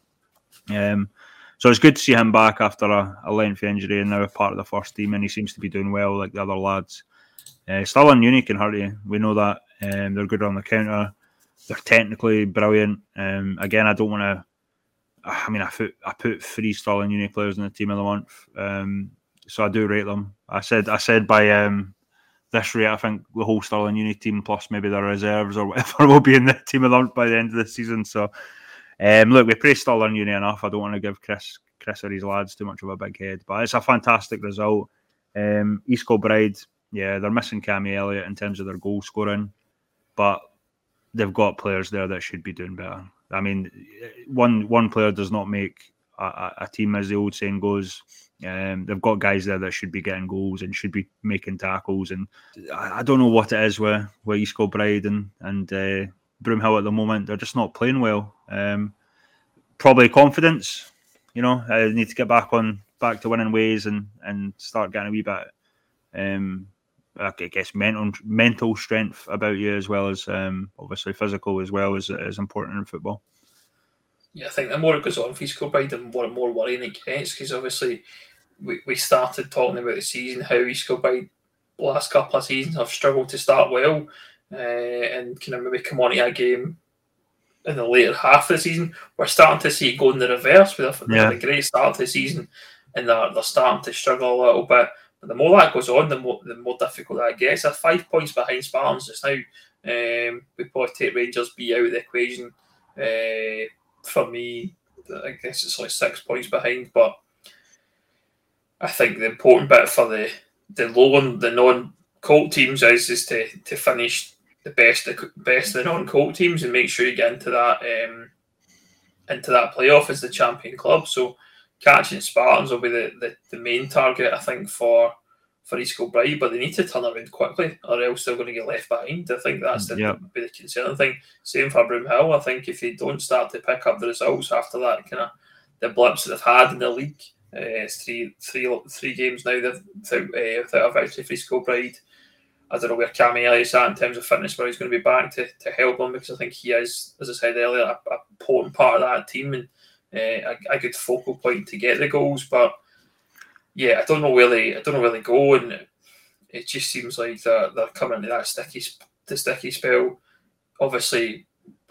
B: so it's good to see him back after a lengthy injury and now a part of the first team, and he seems to be doing well like the other lads. Stirling Uni can hurt you, we know that. They're good on the counter, they're technically brilliant. Again, I don't want to, I put 3 Stirling Uni players in the team of the month, so I do rate them. I said by this rate, I think the whole Stirling Uni team plus maybe their reserves or whatever will be in the team of the month by the end of the season. So look, we praise Stirling Uni enough. I don't want to give Chris or his lads too much of a big head, but it's a fantastic result. East Kilbride, they're missing Cammy Elliott in terms of their goal scoring, but they've got players there that should be doing better. I mean, one player does not make a team, as the old saying goes. They've got guys there that should be getting goals and should be making tackles, and I don't know what it is with East Kilbride and Broomhill at the moment. They're just not playing well. Probably confidence. I need to get back to winning ways and start getting a wee bit. I guess mental strength about you, as well as obviously physical as well, is important in football.
A: Yeah, I think the more it goes on for East Kilbride, the more worrying it gets, because obviously we started talking about the season, how East Kilbride the last couple of seasons have struggled to start well, and kind of maybe come on to a game in the later half of the season, we're starting to see it go in the reverse. They've had a great start to the season, and they're starting to struggle a little bit. But the more that goes on, the more difficult that gets. They're 5 points behind Spartans just now. We probably take Rangers B out of the equation. For me, I guess it's like 6 points behind. But I think the important bit for the non-Colt teams is to finish the best of the non-Colt teams and make sure you get into that playoff as the champion club. So catching Spartans will be the main target, I think, for East Kilbride, but they need to turn around quickly or else they're going to get left behind. I think that's the concerning thing. Same for Broomhill. I think if they don't start to pick up the results after that kind of the blips that they've had in the league, it's three games now without a victory for East Kilbride. I don't know where Cam Elliott's at in terms of fitness, where he's going to be back to help them, because I think he is, as I said earlier, a important part of that team and a good focal point to get the goals. But yeah, I don't know where they go, and it just seems like they're coming into that sticky spell. Obviously,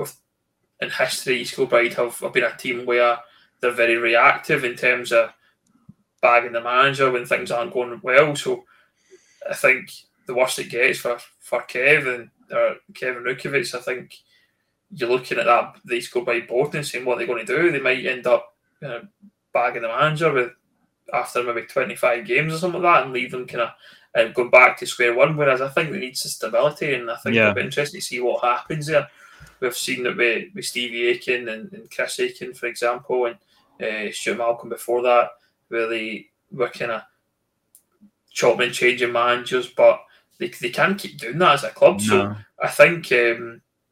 A: in history, East Kilbride have been a team where they're very reactive in terms of bagging the manager when things aren't going well. So I think the worst it gets for Kevin Rukovic, I think you're looking at the East Kilbride board and saying what they're going to do. They might end up bagging the manager after maybe 25 games or something like that and leave them kind of going back to square one. Whereas I think they need some stability, and I think it'll be interesting to see what happens there. We've seen it with Stevie Aiken and Chris Aiken, for example, and Stuart Malcolm before that, where they were kind of chopping and changing managers, but they can't keep doing that as a club. No. So I think they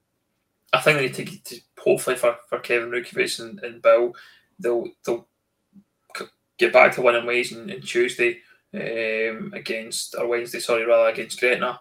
A: need to hopefully for Kevin Rukovic and Bill, they'll get back to winning ways on Tuesday against Gretna,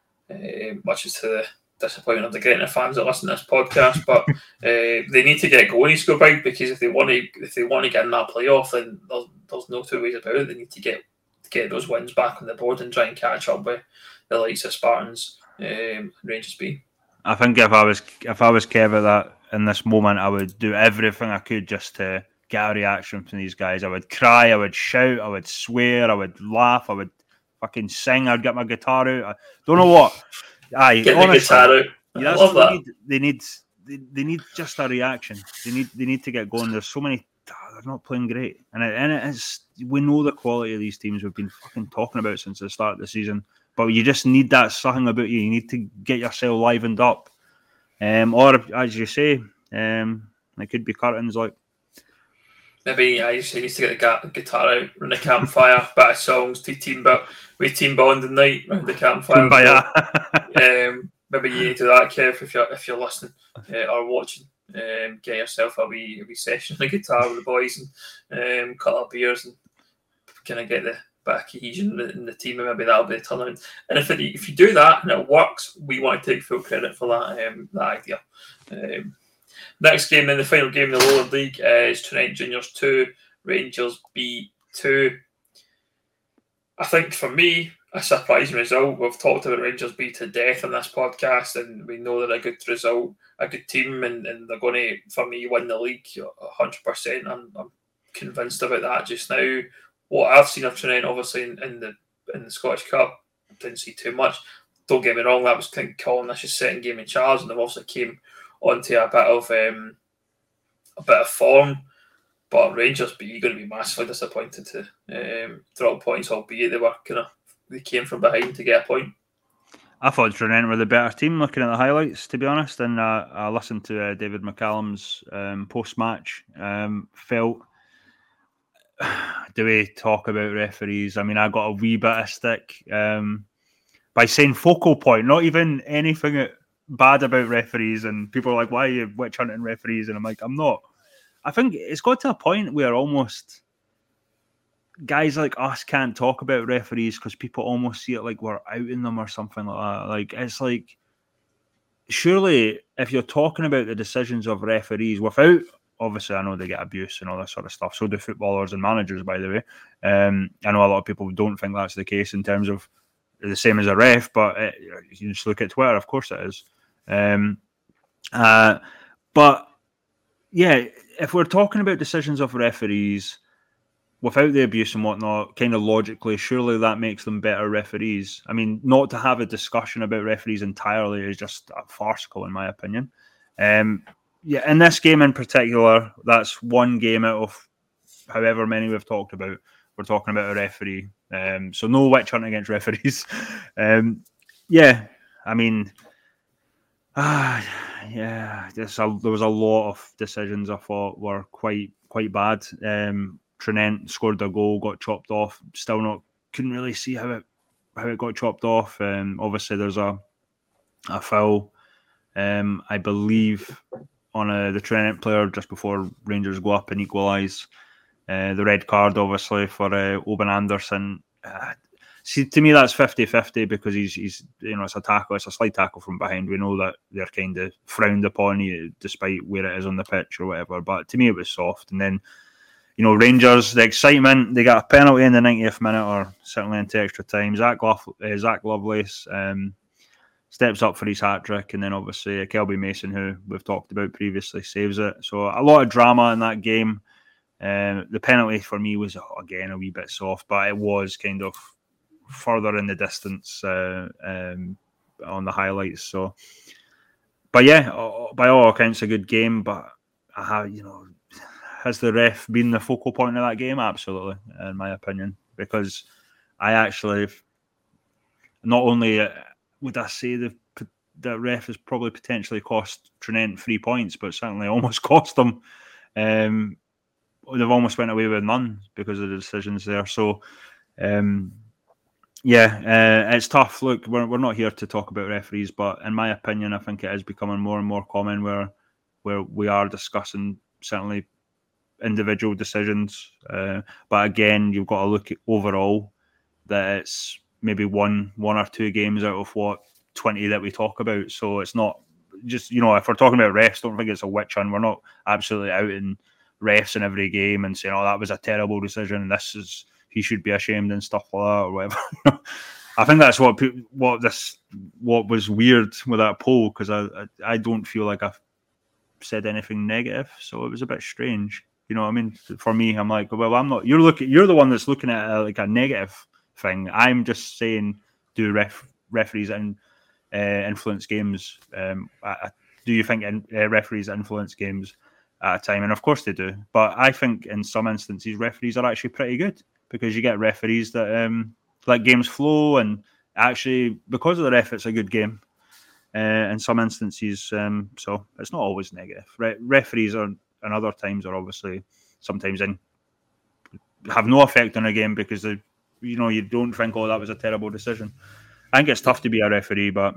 A: much as to the disappointment of the Gretna fans that listen to this podcast. But they need to get going, East Kilbride, because if they want to get in that playoff, then there's no two ways about it. They need to get those wins back on the board and try and catch up with the likes of Spartans and Rangers B.
B: I think if I was Kev at that in this moment, I would do everything I could just to get a reaction from these guys. I would cry, I would shout, I would swear, I would laugh, I would fucking sing, I'd get my guitar out. I don't know what.
A: Get the guitar out. I love that.
B: They need just a reaction. They need to get going. There's so many. They're not playing great, and it is. We know the quality of these teams. We've been fucking talking about since the start of the season. But you just need that something about you. You need to get yourself livened up, or as you say, it could be curtains. Like
A: maybe he needs to get the guitar out, run a campfire, bit of songs to team bonding night around the campfire. Maybe you need to do that, Kev, if you're listening or watching. Get yourself a wee session on the guitar with the boys and cut up beers and kind of get the bit of cohesion in the team, and maybe that'll be the turnaround. And if you do that and it works, we want to take full credit for that idea. Next game, then, the final game in the lower league is Trinent Juniors 2, Rangers B 2. I think for me, a surprising result. We've talked about Rangers B to death on this podcast, and we know they're a good result, a good team, and they're going to, for me, win the league 100%. I'm convinced about that just now. What I've seen of Trinent, obviously, in the Scottish Cup, didn't see too much. Don't get me wrong, that was Colin Nish's second game in charge, and they've also came onto a bit of form. But Rangers B going to be massively disappointed to drop points, albeit they came from behind to get a point.
B: I thought Trinent were the better team looking at the highlights, to be honest. And I listened to David McCallum's post-match. Felt, do we talk about referees? I mean, I got a wee bit of stick by saying focal point, not even anything bad about referees. And people are like, why are you witch hunting referees? And I'm like, I'm not. I think it's got to a point where almost guys like us can't talk about referees because people almost see it like we're outing them or something like that. Like, it's like, surely if you're talking about the decisions of referees without, obviously I know they get abuse and all that sort of stuff, so do footballers and managers, by the way. I know a lot of people don't think that's the case in terms of the same as a ref, but you just look at Twitter, of course it is. But yeah, if we're talking about decisions of referees without the abuse and whatnot, kind of logically, surely that makes them better referees. I mean, not to have a discussion about referees entirely is just farcical, in my opinion. Yeah, in this game in particular, that's one game out of however many we've talked about. We're talking about a referee. So no witch hunt against referees. Yeah, I mean, yeah, there was a lot of decisions I thought were quite bad. Trinent scored a goal, got chopped off. Still couldn't really see how it got chopped off. Obviously, there's a foul, I believe, on the Trinent player just before Rangers go up and equalise. The red card, obviously, for Oban Anderson. See, to me, that's 50-50 because he's it's a tackle, it's a slight tackle from behind. We know that they're kind of frowned upon, despite where it is on the pitch or whatever. But to me, it was soft. And then, Rangers, the excitement, they got a penalty in the 90th minute or certainly into extra time. Zach Lovelace steps up for his hat-trick, and then obviously Kelby Mason, who we've talked about previously, saves it. So a lot of drama in that game. The penalty for me was, again, a wee bit soft, but it was kind of further in the distance on the highlights. So, but yeah, by all accounts, a good game. But has the ref been the focal point of that game? Absolutely, in my opinion, because I actually, not only would I say the ref has probably potentially cost Trinent 3 points, but certainly almost cost them. They've almost went away with none because of the decisions there. So, it's tough. Look, we're not here to talk about referees, but in my opinion, I think it is becoming more and more common where we are discussing certainly individual decisions. But again, you've got to look at overall that it's maybe one or two games out of 20 that we talk about. So it's not just, if we're talking about refs, don't think it's a witch hunt. We're not absolutely out in refs in every game and saying, that was a terrible decision, he should be ashamed and stuff like that or whatever. I think that's what was weird with that poll, because I don't feel like I've said anything negative, so it was a bit strange. You know what I mean? For me, I'm like, well, I'm not. You're the one that's looking at like a negative thing. I'm just saying, do referees influence games? Do you think referees influence games at a time? And of course they do. But I think in some instances, referees are actually pretty good, because you get referees that let games flow, and actually, because of the ref, it's a good game in some instances. So it's not always negative. Referees and other times are obviously sometimes have no effect on a game because you don't think, that was a terrible decision. I think it's tough to be a referee, but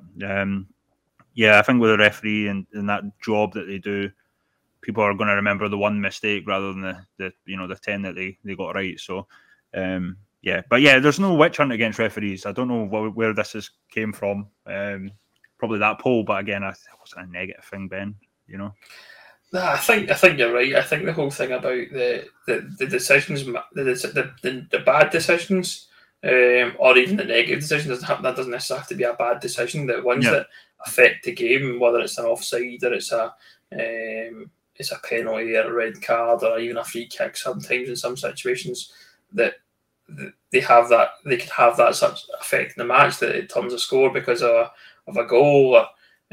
B: I think with a referee and that job that they do, people are going to remember the one mistake rather than the 10 that they got right. So there's no witch hunt against referees. I don't know where this came from. Probably that poll, but again, it wasn't a negative thing, Ben.
A: I think you're right. I think the whole thing about the decisions, the bad decisions, or even the negative decisions, that doesn't necessarily have to be a bad decision. The ones that affect the game, whether it's an offside or it's a penalty or a red card or even a free kick, sometimes in some situations that they could have that such effect in the match that it turns a score because of a goal.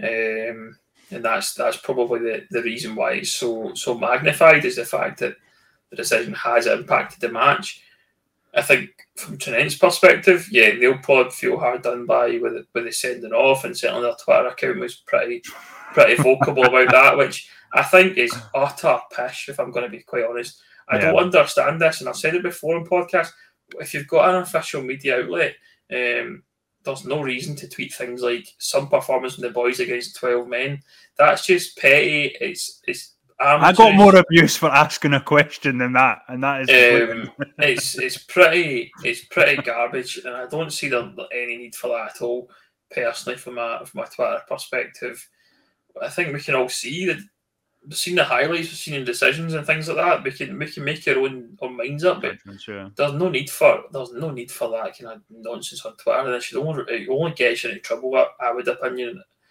A: And that's probably the reason why it's so magnified, is the fact that the decision has impacted the match. I think from Trinent's perspective, they'll probably feel hard done by with the sending off, and certainly their Twitter account was pretty vocable about that, which I think is utter pish, if I'm going to be quite honest. I don't understand this, and I've said it before in podcasts. If you've got an official media outlet, there's no reason to tweet things like some performance from the boys against 12 men. That's just petty. It's
B: I got more abuse for asking a question than that, and that
A: is it's pretty garbage, and I don't see any need for that at all. Personally, from my Twitter perspective, I think we can all see that. We've seen the highlights, we've seen the decisions and things like that. We can make our own minds up, but there's no need for that kind of nonsense on Twitter. And it only gets you into trouble, I would opinion.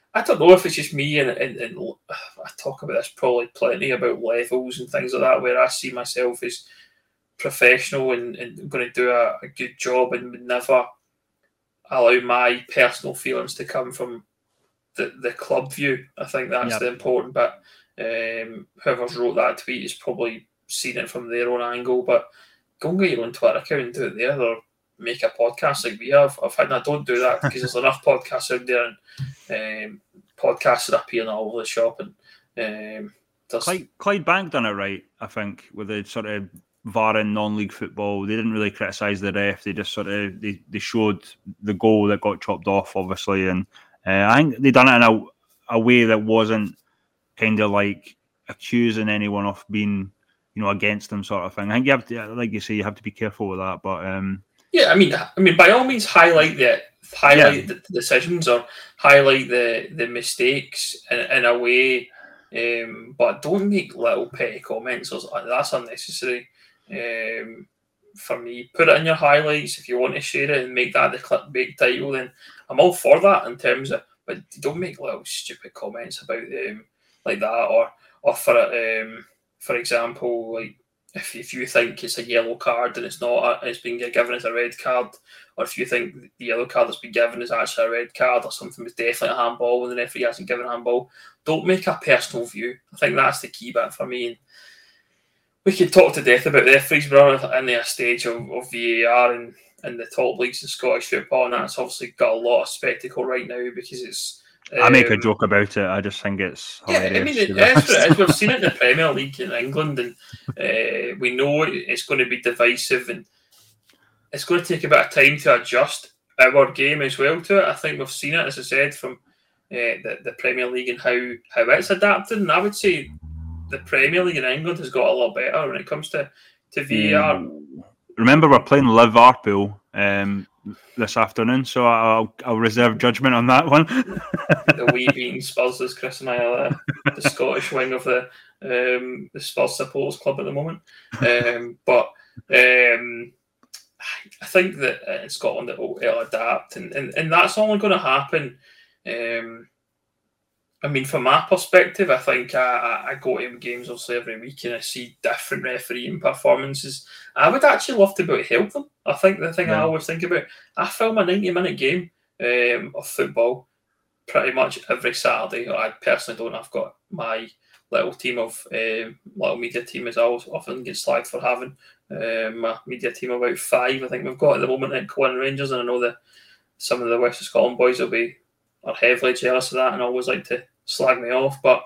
A: I don't know if it's just me, and I talk about this probably plenty about levels and things like that, where I see myself as professional and going to do a good job and would never allow my personal feelings to come from the club view. I think that's the important bit. Whoever's wrote that tweet has probably seen it from their own angle, but go and get your own Twitter account and do it there, or make a podcast like we have. I don't do that because there's enough podcasts out there, and podcasts are appearing all over the shop. And
B: Clydebank done it right, I think, with the sort of VAR in non-league football. They didn't really criticise the ref. They just sort of they showed the goal that got chopped off, obviously, and I think they done it in a way that wasn't kind of like accusing anyone of being, against them, sort of thing. I think you have to, like you say, you have to be careful with that. But
A: yeah, I mean, by all means, highlight the decisions or highlight the mistakes in a way, but don't make little petty comments. That's unnecessary. For me, put it in your highlights if you want to share it and make that the clickbait title. Then I'm all for that in terms of, but don't make little stupid comments about like that, or for example, like if you think it's a yellow card and it's not, it's been given as a red card, or if you think the yellow card that's been given is actually a red card, or something was definitely a handball when the referee hasn't given a handball, don't make a personal view. I think that's the key bit for me. And we could talk to death about the referees, but we're in a stage of VAR and the top leagues in Scottish football, and that's obviously got a lot of spectacle right now because it's.
B: I make a joke about it. I just think it's hilarious.
A: Yeah, I mean, it is. We've seen it in the Premier League in England, and we know it's going to be divisive, and it's going to take a bit of time to adjust our game as well to it. I think we've seen it, as I said, from the Premier League and how it's adapted, and I would say the Premier League in England has got a lot better when it comes to VAR.
B: Remember, we're playing Liverpool this afternoon, so I'll reserve judgment on that one.
A: The wee beating Spurs, as Chris and I are the Scottish wing of the Spurs supporters club at the moment. But I think that in Scotland it'll adapt, and that's only going to happen. I mean, from my perspective, I think I go to games obviously every week and I see different refereeing performances. I would actually love to be able to help them. I think the thing I always think about, I film a 90-minute game of football pretty much every Saturday. I personally don't. I've got my little team of little media team, as I often get slagged for having. My media team of about 5, I think we've got at the moment at Coen Rangers, and I know that some of the West of Scotland boys are heavily jealous of that and always like to slag me off. But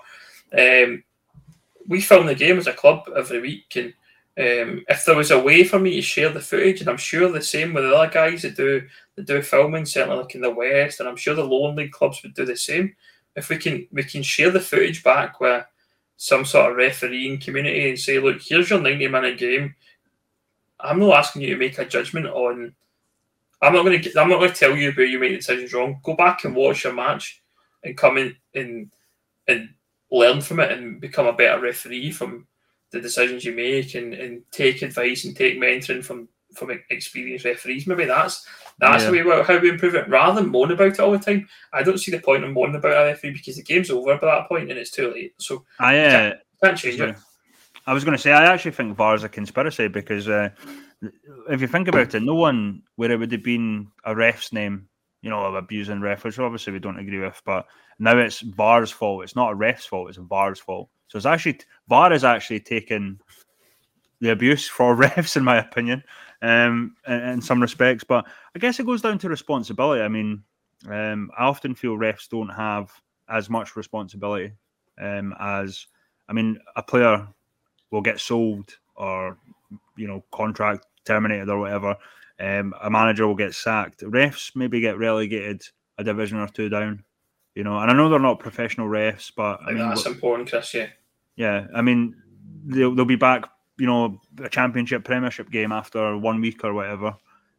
A: we film the game as a club every week, and if there was a way for me to share the footage, and I'm sure the same with the other guys that do filming, certainly like in the West, and I'm sure the lower league clubs would do the same. If we can share the footage back with some sort of refereeing community and say, look, here's your 90-minute game. I'm not asking you to make a judgment on. I'm not going to tell you where you made the decisions wrong. Go back and watch your match and come in and learn from it and become a better referee from the decisions you make, and take advice and take mentoring from experienced referees. Maybe that's the way how we improve it, rather than moan about it all the time. I don't see the point in moaning about a referee because the game's over by that point and it's too late. So you can't change it.
B: I was going to say, I actually think VAR is a conspiracy because if you think about it, no one where it would have been a ref's name, of abusing ref, which obviously we don't agree with, but now it's VAR's fault. It's not a ref's fault, it's a VAR's fault. So it's actually, VAR is actually taking the abuse for refs, in my opinion, in some respects. But I guess it goes down to responsibility. I mean, I often feel refs don't have as much responsibility as, a player will get sold or, contract terminated or whatever. A manager will get sacked. Refs maybe get relegated a division or 2 down, and I know they're not professional refs, but
A: that's important, Chris.
B: Yeah. They'll be back, a championship, premiership game after 1 week or whatever.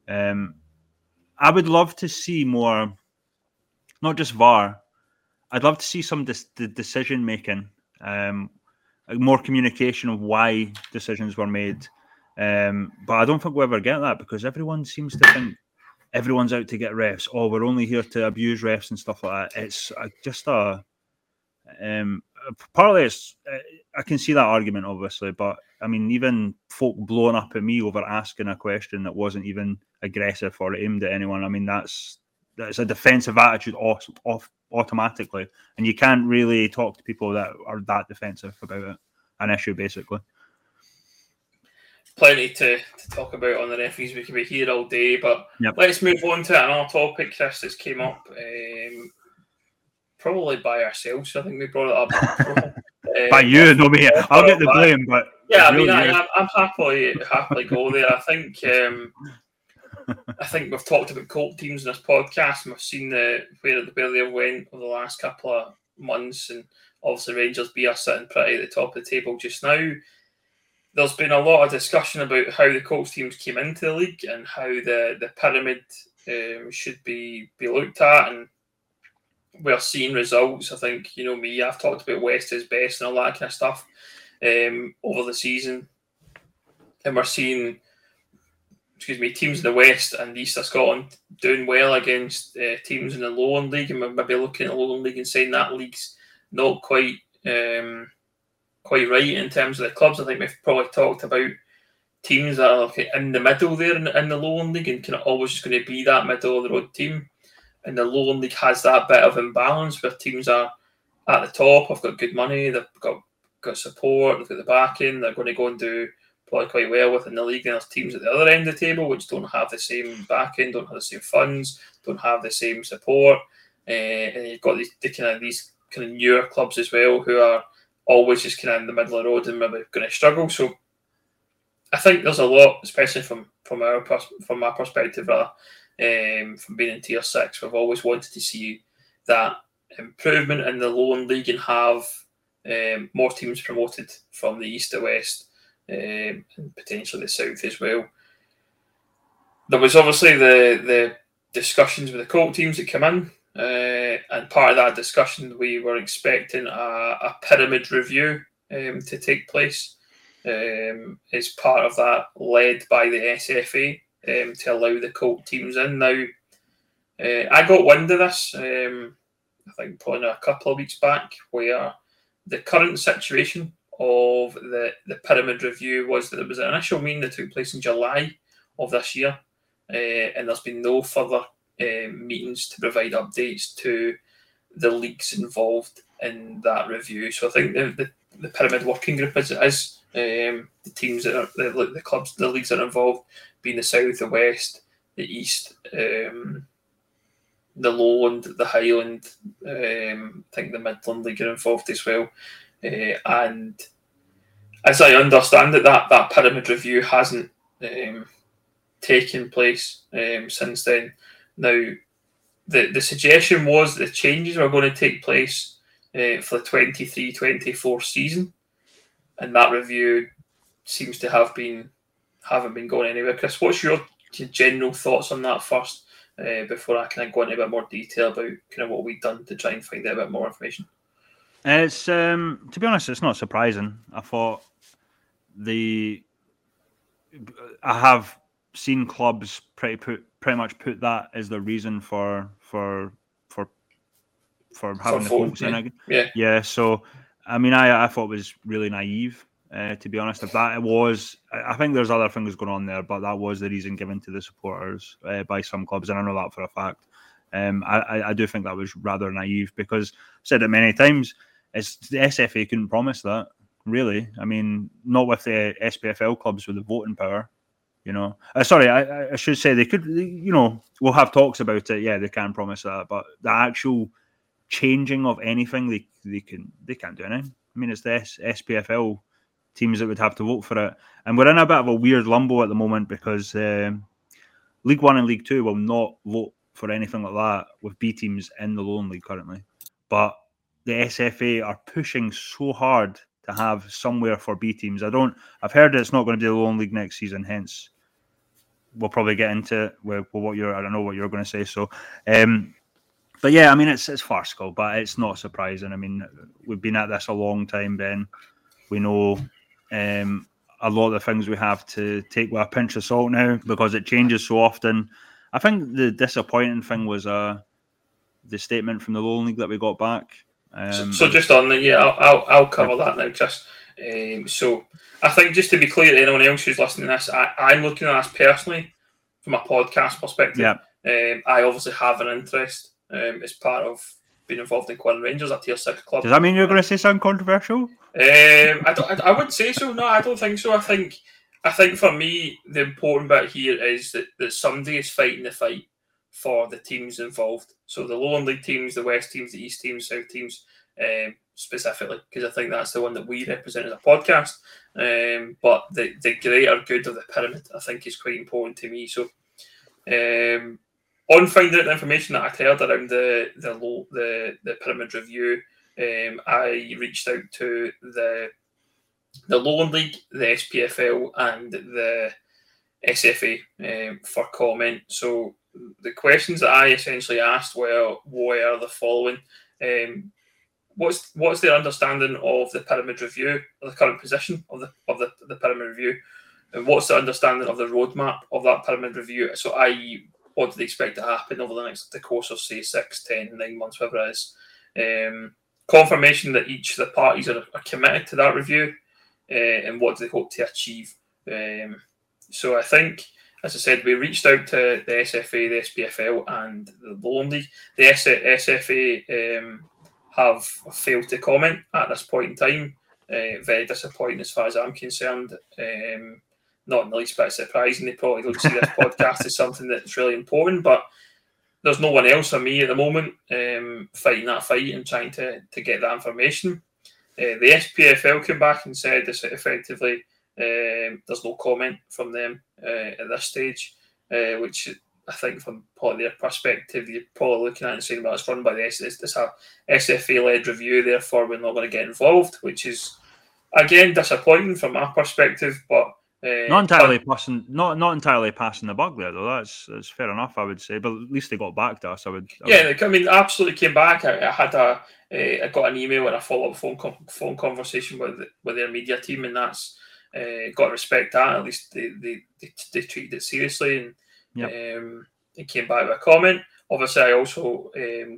B: I would love to see more, not just VAR. I'd love to see some decision making, more communication of why decisions were made. But I don't think we'll ever get that because everyone seems to think everyone's out to get refs. Oh, we're only here to abuse refs and stuff like that. It's just a partly it's I can see that argument obviously, but I mean even folk blowing up at me over asking a question that wasn't even aggressive or aimed at anyone. I mean that's a defensive attitude off automatically, and you can't really talk to people that are that defensive about an issue basically.
A: Plenty to talk about on the referees. We could be here all day, but let's move on to another topic, Chris, that's came up probably by ourselves. I think we brought it up.
B: By you, no me. I'll get the blame, but
A: yeah, I mean, I'm happily go there. I think we've talked about Colt teams in this podcast, and we've seen where they went over the last couple of months, and obviously Rangers are sitting pretty at the top of the table just now. There's been a lot of discussion about how the Colts teams came into the league and how the pyramid should be looked at, and we're seeing results. I think, I've talked about West is best and all that kind of stuff over the season, and we're seeing teams in the West and the East of Scotland doing well against teams in the Lowland League, and we're maybe looking at the Lowland League and saying that league's not quite right in terms of the clubs. I think we've probably talked about teams that are in the middle there in the Lowland League and kind of always just going to be that middle of the road team. And the Lowland League has that bit of imbalance where teams are at the top, have got good money, they've got support, they've got the backing, they're going to go and do probably quite well within the league. And there's teams at the other end of the table which don't have the same backing, don't have the same funds, don't have the same support. And you've got these kind of newer clubs as well who are always just kind of in the middle of the road and maybe going to struggle. So I think there's a lot, especially from my perspective, from being in Tier 6, we've always wanted to see that improvement in the Lowland League and have more teams promoted from the East to West and potentially the South as well. There was obviously the discussions with the Colt teams that come in, and part of that discussion we were expecting a pyramid review to take place as part of that, led by the SFA to allow the Colt teams in. Now, I got wind of this, I think probably a couple of weeks back, where the current situation of the pyramid review was that there was an initial meeting that took place in July of this year, and there's been no further meetings to provide updates to the leagues involved in that review. So I think the pyramid working group as it is, the teams that are the clubs, the leagues that are involved, being the South, the West, the East, the Lowland, the Highland, I think the Midland League are involved as well. And as I understand it, that pyramid review hasn't taken place since then. Now, the suggestion was the changes were going to take place for the 23-24 season, and that review seems to haven't been going anywhere. Chris, what's your general thoughts on that first, before I kind of go into a bit more detail about kind of what we've done to try and find out a bit more information?
B: It's to be honest, it's not surprising. I thought I have seen clubs pretty much put that as the reason for having the Colts in again. Yeah. So I mean, I thought it was really naive. To be honest, if that was, I think there's other things going on there, but that was the reason given to the supporters by some clubs, and I know that for a fact. I do think that was rather naive because I've said it many times. It's the SFA couldn't promise that, really. I mean, not with the SPFL clubs with the voting power. Sorry, I should say they could. We'll have talks about it. Yeah, they can promise that, but the actual changing of anything, they can't do anything. I mean, it's the SPFL teams that would have to vote for it, and we're in a bit of a weird limbo at the moment because League 1 and League 2 will not vote for anything like that with B teams in the Lowland League currently, but the SFA are pushing so hard to have somewhere for B teams. I've heard it's not going to be the Lowland League next season, hence we'll probably get into I don't know what you're going to say. So, but yeah, I mean, it's farcical, but it's not surprising. I mean, we've been at this a long time, Ben. We know a lot of the things we have to take with a pinch of salt now because it changes so often. I think the disappointing thing was the statement from the Lowland League that we got back.
A: So just on the I'll cover that now, Chris. So I think just to be clear to anyone else who's listening to this, I'm looking at this personally from a podcast perspective.
B: Yeah.
A: I obviously have an interest as part of being involved in Quinn Rangers, a tier 6 club.
B: Does that mean you're going to say something controversial?
A: I wouldn't say so. No, I don't think so. I think for me the important bit here is that somebody is fighting the fight for the teams involved. So the Lowland League teams, the West teams, the East teams, South teams, specifically, because I think that's the one that we represent as a podcast. But the greater good of the pyramid, I think, is quite important to me. So, on finding out the information that I'd heard around the pyramid review, I reached out to the Lowland League, the SPFL, and the SFA for comment. So the questions that I essentially asked were the following: what's their understanding of the pyramid review, or the current position of the pyramid review, and what's the understanding of the roadmap of that pyramid review? So, i.e., what do they expect to happen over the course of, say, 6, 10, 9 months, whatever it is? Confirmation that each of the parties are committed to that review, and what do they hope to achieve? So I think, as I said, we reached out to the SFA, the SPFL, and the Lowland League. The SFA have failed to comment at this point in time. Very disappointing as far as I'm concerned. Not in the least bit surprising. They probably don't see this podcast as something that's really important, but there's no one else or me at the moment fighting that fight and trying to get that information. The SPFL came back and said this effectively there's no comment from them at this stage, which I think from probably their perspective, you're probably looking at it and saying, well, it's run by the SFA-led review, therefore we're not going to get involved, which is, again, disappointing from my perspective, but
B: not entirely passing the buck there, though. That's fair enough, I would say. But at least they got back to us.
A: Absolutely came back. I got an email and a follow-up phone conversation with their media team, and that's got to respect that. At least they treated it seriously, and it came back with a comment. Obviously, I also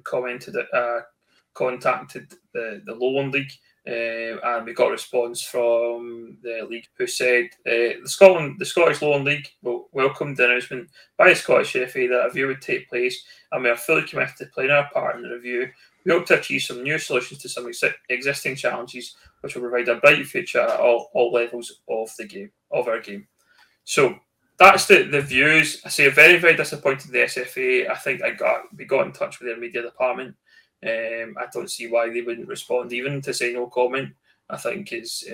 A: contacted the Lowland League. And we got a response from the league who said the Scottish Lowland League welcomed the announcement by the Scottish FA that a review would take place, and we are fully committed to playing our part in the review. We hope to achieve some new solutions to some existing challenges, which will provide a bright future at all levels of our game. So that's the views. I say very, very disappointed the SFA. I think we got in touch with their media department. I don't see why they wouldn't respond, even to say no comment. I think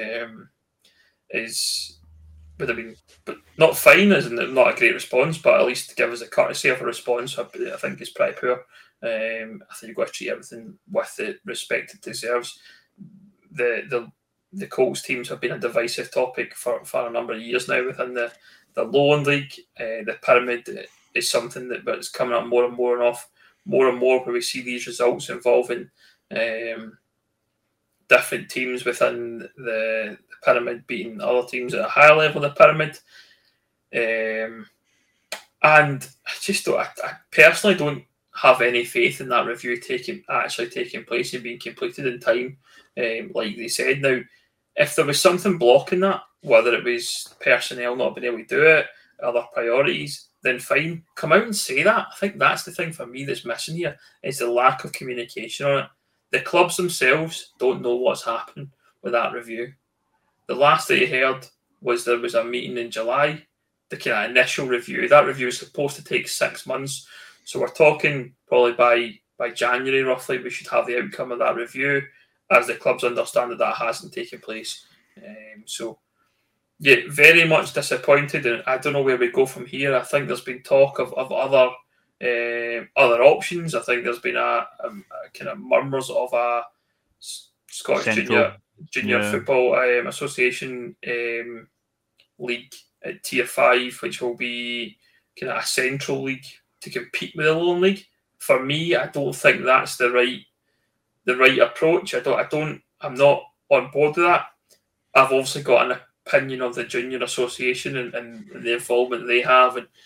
A: would have been, but not fine, as in not a great response, but at least to give us a courtesy of a response, I think is pretty poor. I think you've got to treat everything with the respect it deserves. The Colts teams have been a divisive topic for a number of years now within the Lowland League. The pyramid is something that's coming up more and more where we see these results involving different teams within the pyramid beating other teams at a higher level of the pyramid. And I personally don't have any faith in that review actually taking place and being completed in time, like they said. Now, if there was something blocking that, whether it was personnel not being able to do it, other priorities, then fine, come out and say that. I think that's the thing for me that's missing here, is the lack of communication on it. The clubs themselves don't know what's happening with that review. The last that you heard was there was a meeting in July, the kind of initial review. That review is supposed to take 6 months. So we're talking probably by January, roughly, we should have the outcome of that review, as the clubs understand that hasn't taken place. Yeah, very much disappointed, and I don't know where we go from here. I think there's been talk of other options. I think there's been a kind of murmurs of a Scottish Junior Football Association league at Tier 5, which will be kind of a central league to compete with the Lowland League. For me, I don't think that's the right approach. I'm not on board with that. I've also got an opinion of the Junior Association and the involvement they have, and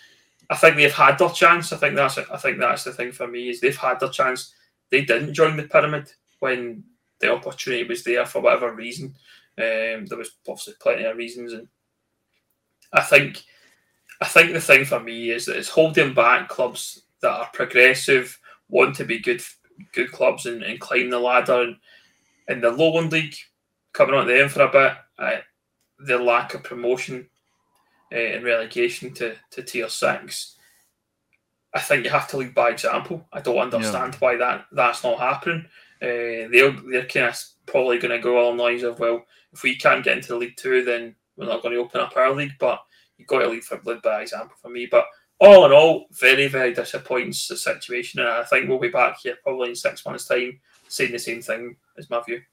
A: I think they've had their chance. I think that's the thing for me is they've had their chance. They didn't join the pyramid when the opportunity was there for whatever reason. There was obviously plenty of reasons, and I think the thing for me is that it's holding back clubs that are progressive, want to be good clubs and climb the ladder. And in the Lowland League, coming on at the end for a bit, the lack of promotion and relegation to Tier 6, I think you have to lead by example. I don't understand why that's not happening. They're kind of probably going to go along the lines of, well, if we can't get into the League 2, then we're not going to open up our league. But you've got to lead by example for me. But all in all, very, very disappointing situation. And I think we'll be back here probably in 6 months' time saying the same thing, is my view.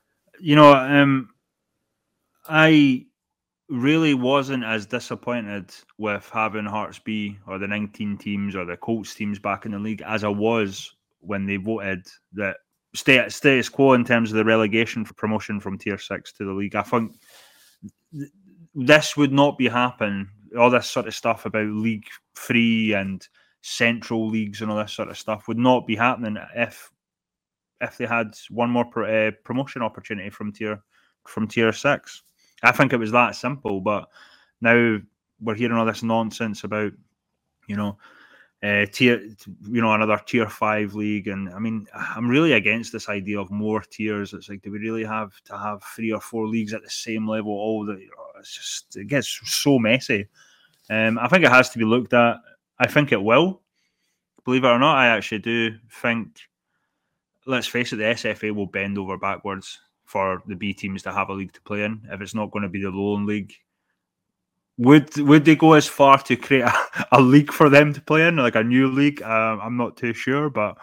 B: I really wasn't as disappointed with having Hearts B or the 19 teams or the Colts teams back in the league as I was when they voted that status quo in terms of the relegation for promotion from Tier 6 to the league. I think this would not be happening. All this sort of stuff about League 3 and central leagues and all this sort of stuff would not be happening if they had one more promotion opportunity from Tier 6. I think it was that simple, but now we're hearing all this nonsense about, another Tier 5 league, and I mean, I'm really against this idea of more tiers. It's like, do we really have to have 3 or 4 leagues at the same level? It gets so messy. I think it has to be looked at. I think it will. Believe it or not, I actually do think. Let's face it, the SFA will bend over backwards for the B teams to have a league to play in if it's not going to be the Lowland League. Would they go as far to create a league for them to play in, like a new league? I'm not too sure, but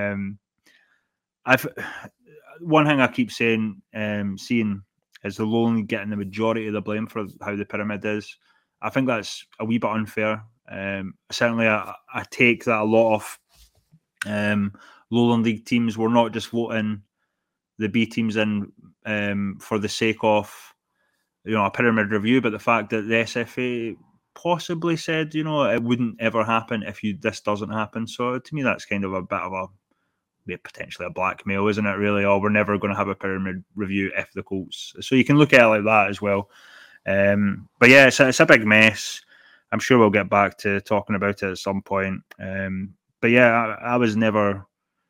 B: one thing I keep seeing is the Lowland League getting the majority of the blame for how the pyramid is. I think that's a wee bit unfair. Certainly, I take that a lot of Lowland League teams were not just voting the B teams in for the sake of a pyramid review, but the fact that the SFA possibly said it wouldn't ever happen if this doesn't happen. So to me, that's kind of a bit of potentially a blackmail, isn't it? Really, we're never going to have a pyramid review if the Colts. So you can look at it like that as well. But yeah, it's a big mess. I'm sure we'll get back to talking about it at some point. But yeah, I was never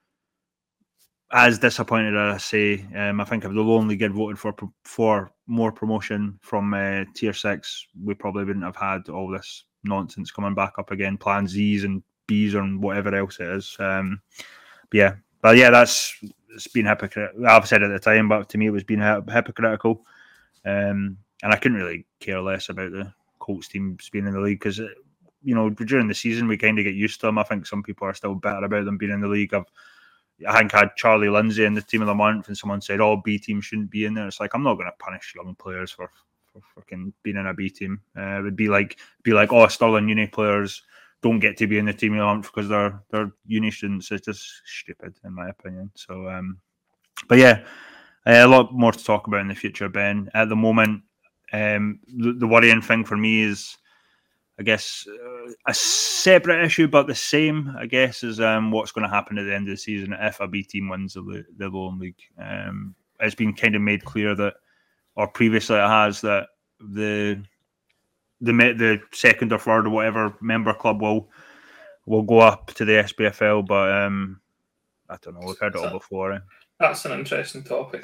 B: as disappointed as I say. I think if the Lowland League had voted for more promotion from Tier 6, we probably wouldn't have had all this nonsense coming back up again, Plan Zs and Bs and whatever else it is. But yeah, it's been hypocritical. I've said it at the time, but to me it was being hypocritical. And I couldn't really care less about the Colts teams being in the league because, during the season we kind of get used to them. I think some people are still better about them being in the league. I think I had Charlie Lindsay in the team of the month, and someone said, B team shouldn't be in there. It's like, I'm not going to punish young players for fucking being in a B team. It would be like, Stirling uni players don't get to be in the team of the month because they're uni students. It's just stupid, in my opinion. So, but yeah, a lot more to talk about in the future, Ben. At the moment, the worrying thing for me is, I guess, a separate issue, but the same, I guess, is what's going to happen at the end of the season if a B team wins the Lowland League. It's been kind of made clear that, or previously it has, that the second or third or whatever member club will go up to the SPFL, but I don't know, we've heard it all before.
A: That's an interesting topic.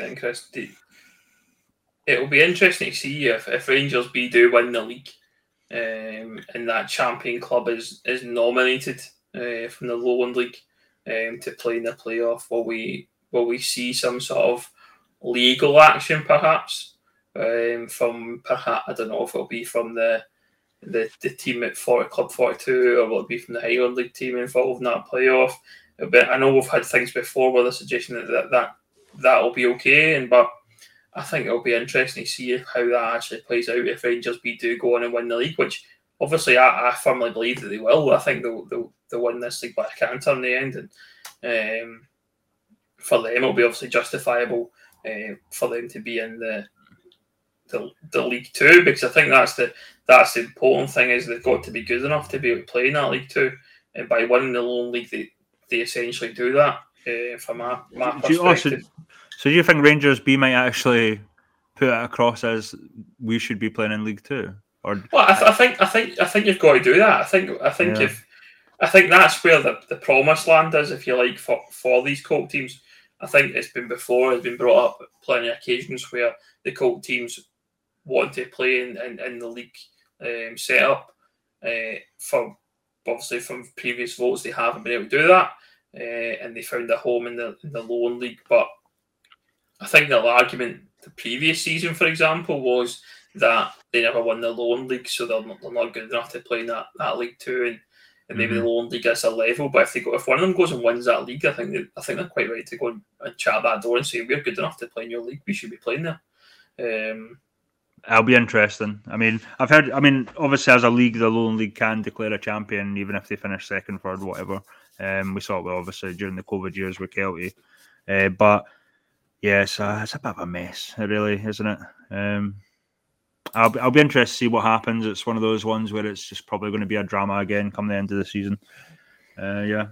A: It'll be interesting to see if Rangers B do win the league. And that champion club is nominated from the Lowland League to play in the playoff. Will we see some sort of legal action, perhaps, from perhaps, I don't know if it'll be from the team at Club 42, or will it be from the Highland League team involved in that playoff? But I know we've had things before where the suggestion that'll be okay, but I think it'll be interesting to see how that actually plays out if Rangers B do go on and win the league, which obviously I firmly believe that they will. I think they'll win this league by a canter in the end, and for them it'll be obviously justifiable for them to be in the League Two, because I think that's the important thing, is they've got to be good enough to be able to play in that League Two, and by winning the Lowland League, they essentially do that. From my perspective.
B: So do you think Rangers B might actually put it across as we should be playing in League Two? Or
A: well, I think you've got to do that. I think that's where the promised land is, if you like, for these Colt teams. I think it's been brought up plenty of occasions where the Colt teams want to play in the league setup. From previous votes, they haven't been able to do that, and they found a home in the Lowland League. But I think the argument the previous season, for example, was that they never won the Lowland League, so they're not good enough to play in that League Two, and maybe the Lowland League is a level. But if one of them goes and wins that league, I think they're quite right to go and chat that door and say, we're good enough to play in your league, we should be playing there.
B: It'll be interesting. I mean, obviously as a league, the Lowland League can declare a champion even if they finish second, third, whatever. We saw it obviously during the COVID years with Kelty. But yes, it's a bit of a mess, it really, isn't it? I'll be interested to see what happens. It's one of those ones where it's just probably going to be a drama again come the end of the season. Yeah.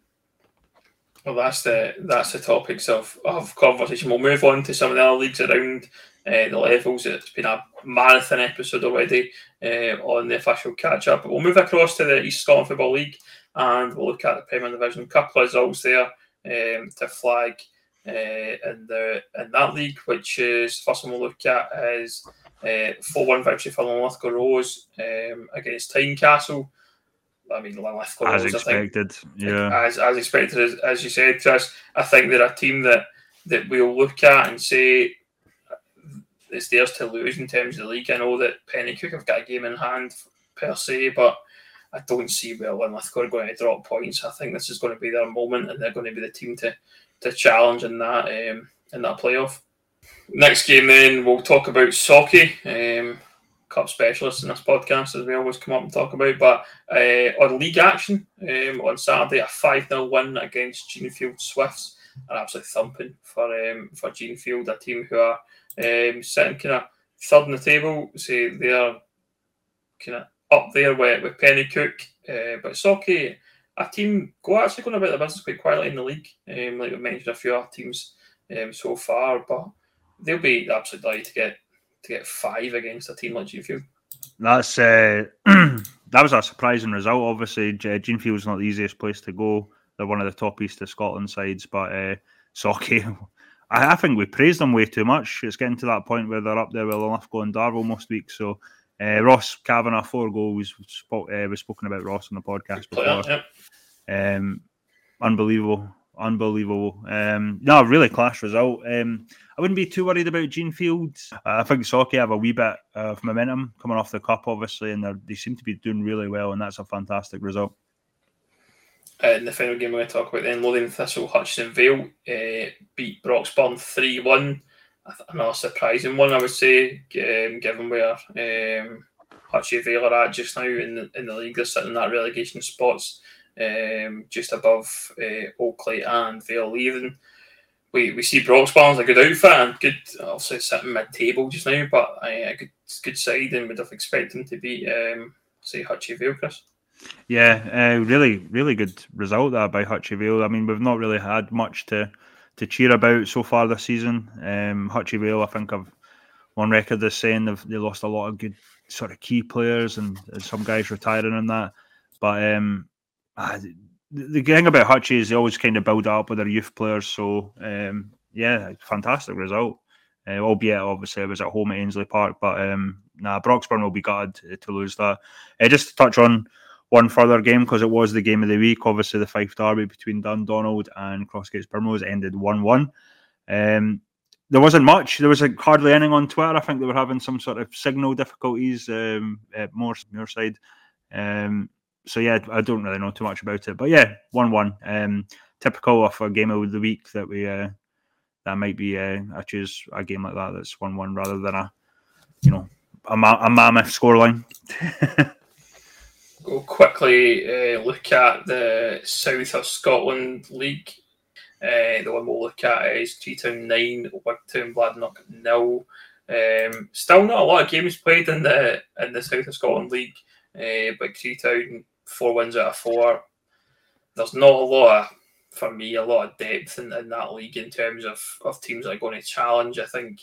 A: Well, that's the topics of conversation. We'll move on to some of the other leagues around the levels. It's been a marathon episode already on the official catch-up. But we'll move across to the East Scotland Football League and we'll look at the Premier Division. A couple of results there to flag in that league, which is, first one we'll look at is 4-1 victory for Linlithgow Rose against Tynecastle. I mean, Linlithgow Rose, as expected, as expected, as you said, Chris. I think they're a team that we'll look at and say it's theirs to lose in terms of the league. I know that Pennycook have got a game in hand per se, but I don't see where Linlithgow are going to drop points. I think this is going to be their moment, and they're going to be the team to challenge in that playoff. Next game, then we'll talk about Sauchie, Cup specialists in this podcast, as we always come up and talk about. But on league action on Saturday, a 5-0 win against Genefield Swifts, an absolute thumping for Genefield, a team who are sitting kind of third in the table. So they're kind of up there with Pennycook, but Sauchie, a team actually going about their business quite quietly in the league. Like we mentioned, a few other teams so far, but they'll be absolutely delighted to get 5 against a team like Genefield.
B: That's that was a surprising result. Obviously, Genefield's not the easiest place to go. They're one of the top East of Scotland sides, but Sauchie, I think we praised them way too much. It's getting to that point where they're up there with Linlithgow and Darvel most weeks. So Ross Kavanagh, 4 goals. We've spoken about Ross on the podcast before. Yeah. Unbelievable. No, really class result. I wouldn't be too worried about Genefield. I think Sauchie have a wee bit of momentum coming off the cup, obviously, and they seem to be doing really well, and that's a fantastic result.
A: In the final game we're going to talk about then, Lothian Thistle Hutchinson Vale beat Broxburn 3-1. Another surprising one, I would say, given where Hutchie Vale are at just now in the league. They're sitting in that relegation spots just above Oakley and Vale Leithen. We see Broxburn as a good outfit and good, obviously sitting mid-table just now, but a good side, and would have expected them to beat, say, Hutchie Vale, Chris.
B: Yeah, really, really good result there by Hutchie Vale. I mean, we've not really had much to cheer about so far this season. Hutchie Vale, I think I've on record as saying they lost a lot of good sort of key players and some guys retiring and that. But the thing about Hutchie is they always kind of build up with their youth players. So, fantastic result. Albeit, obviously, it was at home at Ainsley Park. But, Broxburn will be gutted to lose that. Just to touch on one further game, because it was the game of the week. Obviously, the Fife derby between Dundonald and Crossgates Primrose ended 1-1. There wasn't much. There was hardly anything on Twitter. I think they were having some sort of signal difficulties at Moorside. So, yeah, I don't really know too much about it. But, yeah, 1-1. Typical of a game of the week that we that might be I choose a game like that that's 1-1 rather than a mammoth scoreline.
A: We'll quickly look at the South of Scotland League. The one we'll look at is G-Town 9, Wigtown Bladnoch 0. Still not a lot of games played in the South of Scotland League. But Creetown, 4 wins out of 4. There's not a lot of, for me, a lot of depth in that league in terms of teams that are going to challenge. I think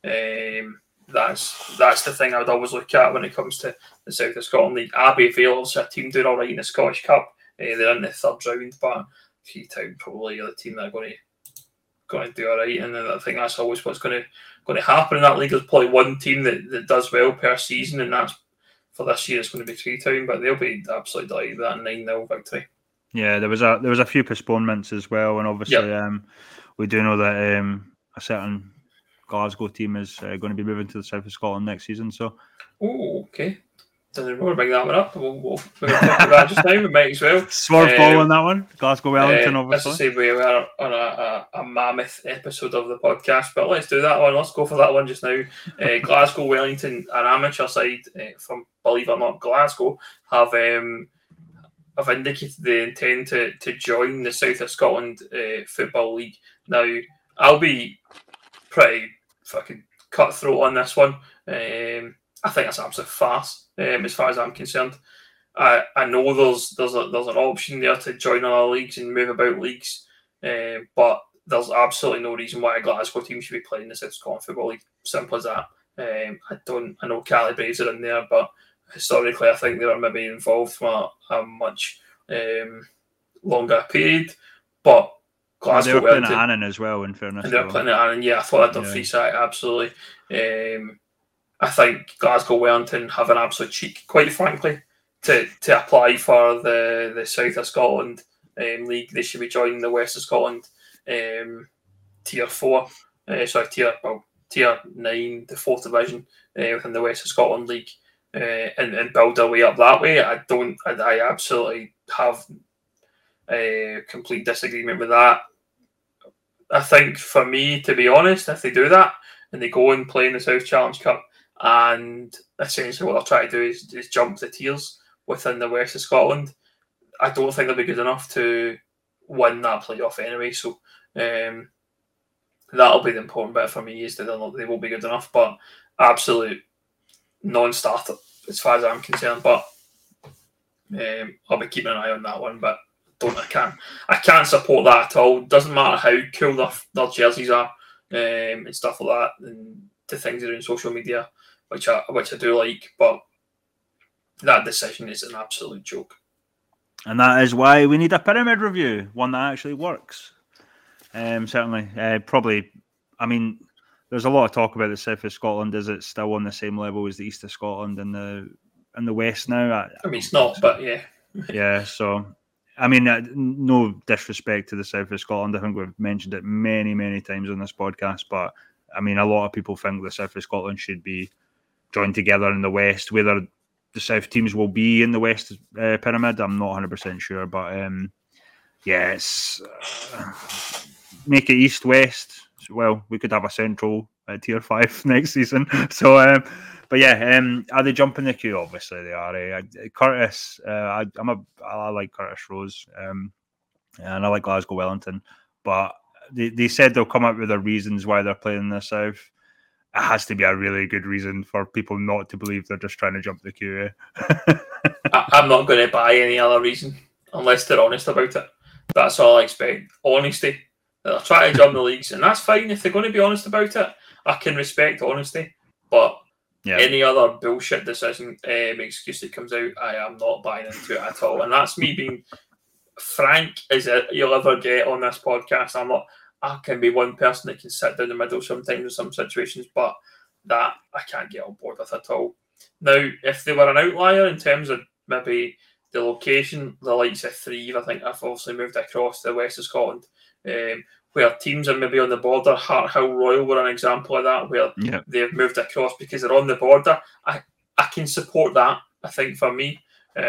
A: that's the thing I would always look at when it comes to the South of Scotland League. Abbey Vale's a team doing all right in the Scottish Cup. They're in the 3rd round, but Freetown probably are the team that are going to do all right. And I think that's always what's going to happen in that league. There's probably one team that does well per season, and that's for this year. It's going to be Freetown, but they'll be absolutely delighted with that 9-0 victory.
B: Yeah, there was a few postponements as well, and obviously we do know that a certain Glasgow team is going to be moving to the South of Scotland next season. So,
A: okay. Didn't want to bring that one up. We'll talk about that just now. We might as well.
B: Swerve ball on that one. Glasgow Wellington, obviously.
A: Let's say we are on a mammoth episode of the podcast, but let's do that one. Let's go for that one just now. Glasgow Wellington, an amateur side from, believe it or not, Glasgow, have indicated they intend to join the South of Scotland Football League. Now, I'll be pretty fucking cutthroat on this one. I think that's absolute farce, as far as I'm concerned. I know there's an option there to join other leagues and move about leagues, but there's absolutely no reason why a Glasgow team should be playing the South Scotland Football League. Simple as that. I know Cali Braves are in there, but historically I think they were maybe involved for a much longer period. But Glasgow
B: they were playing at Annan as well, in fairness.
A: And they were playing at Annan, yeah. I thought I'd done Freeside, absolutely. I think Glasgow Wellington have an absolute cheek, quite frankly, to apply for the South of Scotland League. They should be joining the West of Scotland Tier 4, Tier 9, the 4th division within the West of Scotland League, and build their way up that way. I absolutely have a complete disagreement with that. I think, for me, to be honest, if they do that and they go and play in the South Challenge Cup, and essentially what they're trying to do is jump the tiers within the West of Scotland, I don't think they'll be good enough to win that playoff anyway. So that'll be the important bit for me, is that they won't be good enough. But absolute non-starter as far as I'm concerned. But I'll be keeping an eye on that one. But I can't support that at all. Doesn't matter how cool their jerseys are and stuff like that, and the things that are in social media, which I do like, but that decision is an absolute joke.
B: And that is why we need a pyramid review, one that actually works. Certainly, probably. I mean, there's a lot of talk about the South of Scotland. Is it still on the same level as the East of Scotland and the West now?
A: I mean, it's not, but yeah.
B: Yeah. So, I mean, no disrespect to the South of Scotland. I think we've mentioned it many, many times on this podcast, but I mean, a lot of people think the South of Scotland should be joined together in the West. Whether the South teams will be in the West pyramid, I'm not 100% sure. But it's make it East-West. Well, we could have a central Tier 5 next season. So, are they jumping the queue? Obviously, they are. Curtis, I like Curtis Rose, and I like Glasgow Wellington, but they said they'll come up with their reasons why they're playing in the South. It has to be a really good reason for people not to believe they're just trying to jump the queue.
A: I'm not going to buy any other reason unless they're honest about it. That's all I expect. Honesty. They're trying to jump the leagues, and that's fine. If they're going to be honest about it, I can respect honesty. But any other bullshit decision, excuse that comes out, I am not buying into it at all. And that's me being frank as you'll ever get on this podcast. I can be one person that can sit down the middle sometimes in some situations, but that I can't get on board with at all. Now, if they were an outlier in terms of maybe the location, the likes of Threave, I think I've obviously moved across to the West of Scotland, where teams are maybe on the border. Harthill Royal were an example of that, where they've moved across because they're on the border. I can support that, I think, for me.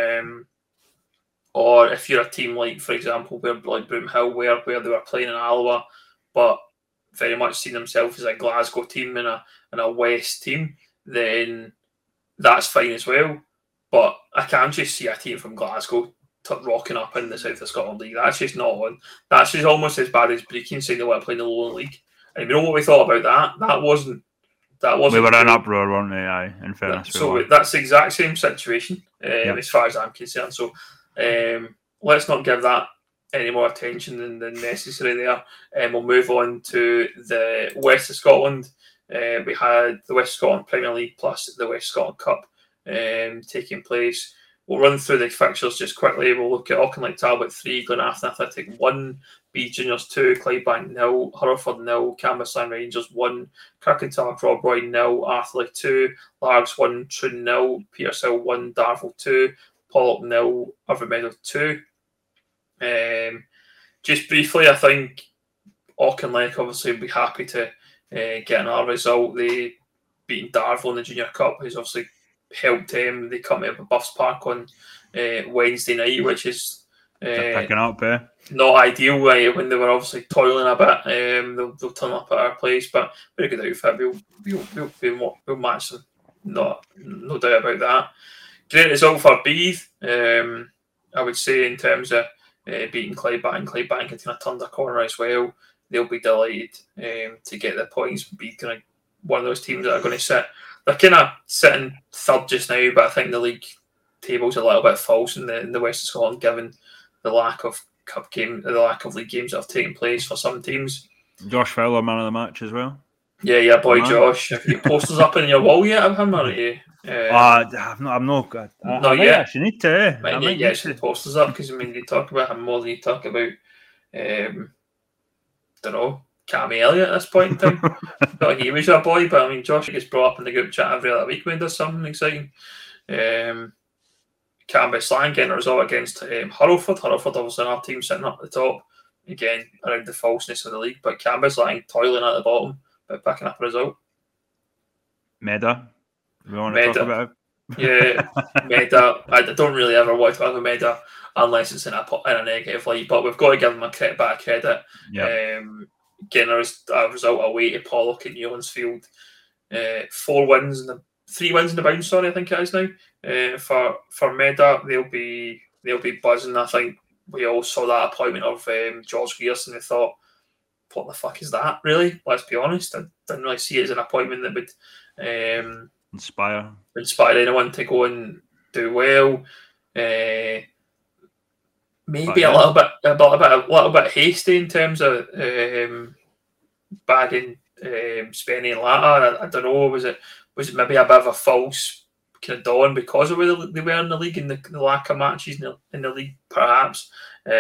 A: Or if you're a team like, for example, like Broomhill, where they were playing in Alloa, but very much seen themselves as a Glasgow team and a West team, then that's fine as well. But I can't just see a team from Glasgow rocking up in the South of Scotland League. That's just not on. That's just almost as bad as Brechin saying they want to play in the Lowland League. And you know what we thought about that? That wasn't that wasn't.
B: We were in uproar, weren't we? Aye, in fairness.
A: So that's the exact same situation as far as I'm concerned. So let's not give that any more attention than necessary there. We'll move on to the West of Scotland. We had the West Scotland Premier League plus the West Scotland Cup taking place. We'll run through the fixtures just quickly. We'll look at Auchinleck Talbot 3, Glenafton Athletic 1, Bees Juniors 2, Clydebank 0, Hurrowford 0, Cambuslang Rangers 1, Kirkintilloch Rob Roy 0, Arthurlie 2, Largs 1, Troon 0, Petershill 1, Darvel 2, Pollok 0, Overmeadow 2. Just briefly, I think Auchinleck obviously would be happy to get another result. They beating Darvel in the Junior Cup, who's obviously helped them. They come to Buffs Park on Wednesday night, which is
B: picking up,
A: not ideal when they were obviously toiling a bit. They'll turn up at our place, but very good outfit. We'll match them. No doubt about that. Great result for Beath. I would say in terms of beating Clydebank. Clydebank had kind of turned a corner as well. They'll be delighted to get the points. Be kind of one of those teams that are going to sit. They're kind of sitting third just now, but I think the league table's a little bit false in the West of Scotland, given the lack of cup game, the lack of league games that have taken place for some teams.
B: Josh Fowler, man of the match as well.
A: Yeah, boy, Josh. Have you got posters up in your wall yet of him, or are you?
B: I'm not good.
A: Not yet.
B: Actually need to.
A: I might get some posters up because you talk about him more than you talk about. Don't know. Cammy Elliott at this point in time. Not he was your boy, but I mean, Josh gets brought up in the group chat every other week when he does something exciting. Cambuslang getting a result against Hurrowford. Hurrowford obviously our team sitting up at the top. Again, around the falseness of the league, but Cambuslang toiling at the bottom, but picking up a result.
B: Meda. We want to talk about it.
A: Yeah, Meda. I don't really ever want to talk about Meda unless it's in a negative light, but we've got to give them a bit of credit.
B: Yeah.
A: Getting a result away to Pollok at Newlandsfield. 3 wins in the bounce, I think it is now. For Meda, they'll be buzzing. I think we all saw that appointment of George Grierson and thought, what the fuck is that, really? Let's be honest. I didn't really see it as an appointment that would inspire anyone to go and do well. Maybe a little bit hasty in terms of bagging Spenny and Latta. I don't know. Was it maybe a bit of a false kind of dawn because of where they were in the league and the lack of matches in the league, perhaps?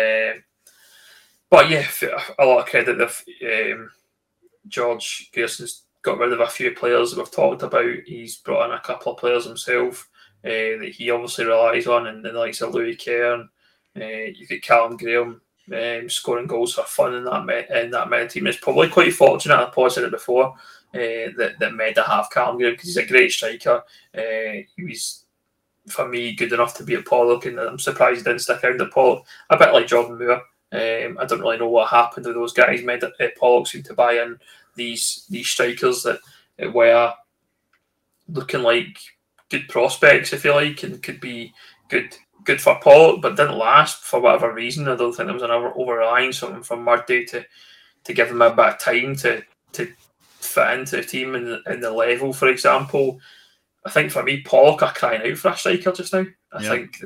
A: But yeah, a lot of credit that George Grierson's got rid of a few players that we've talked about. He's brought in a couple of players himself that he obviously relies on, and the likes of Louis Cairn. You get Callum Graham scoring goals for fun in that Meda team. It's probably quite fortunate, I paused it before, that Meda have Callum Graham because he's a great striker. He was, for me, good enough to be at Pollok, and I'm surprised he didn't stick around at Pollok. A bit like Jordan Moore. I don't really know what happened to those guys. Pollok seemed to buy in these strikers that were looking like good prospects, if you like, and could be good for Pollok, but didn't last for whatever reason. I don't think there was an over-reliance from Murday to give him a bit of time to fit into the team and the level, for example. I think for me, Pollok are crying out for a striker just now. I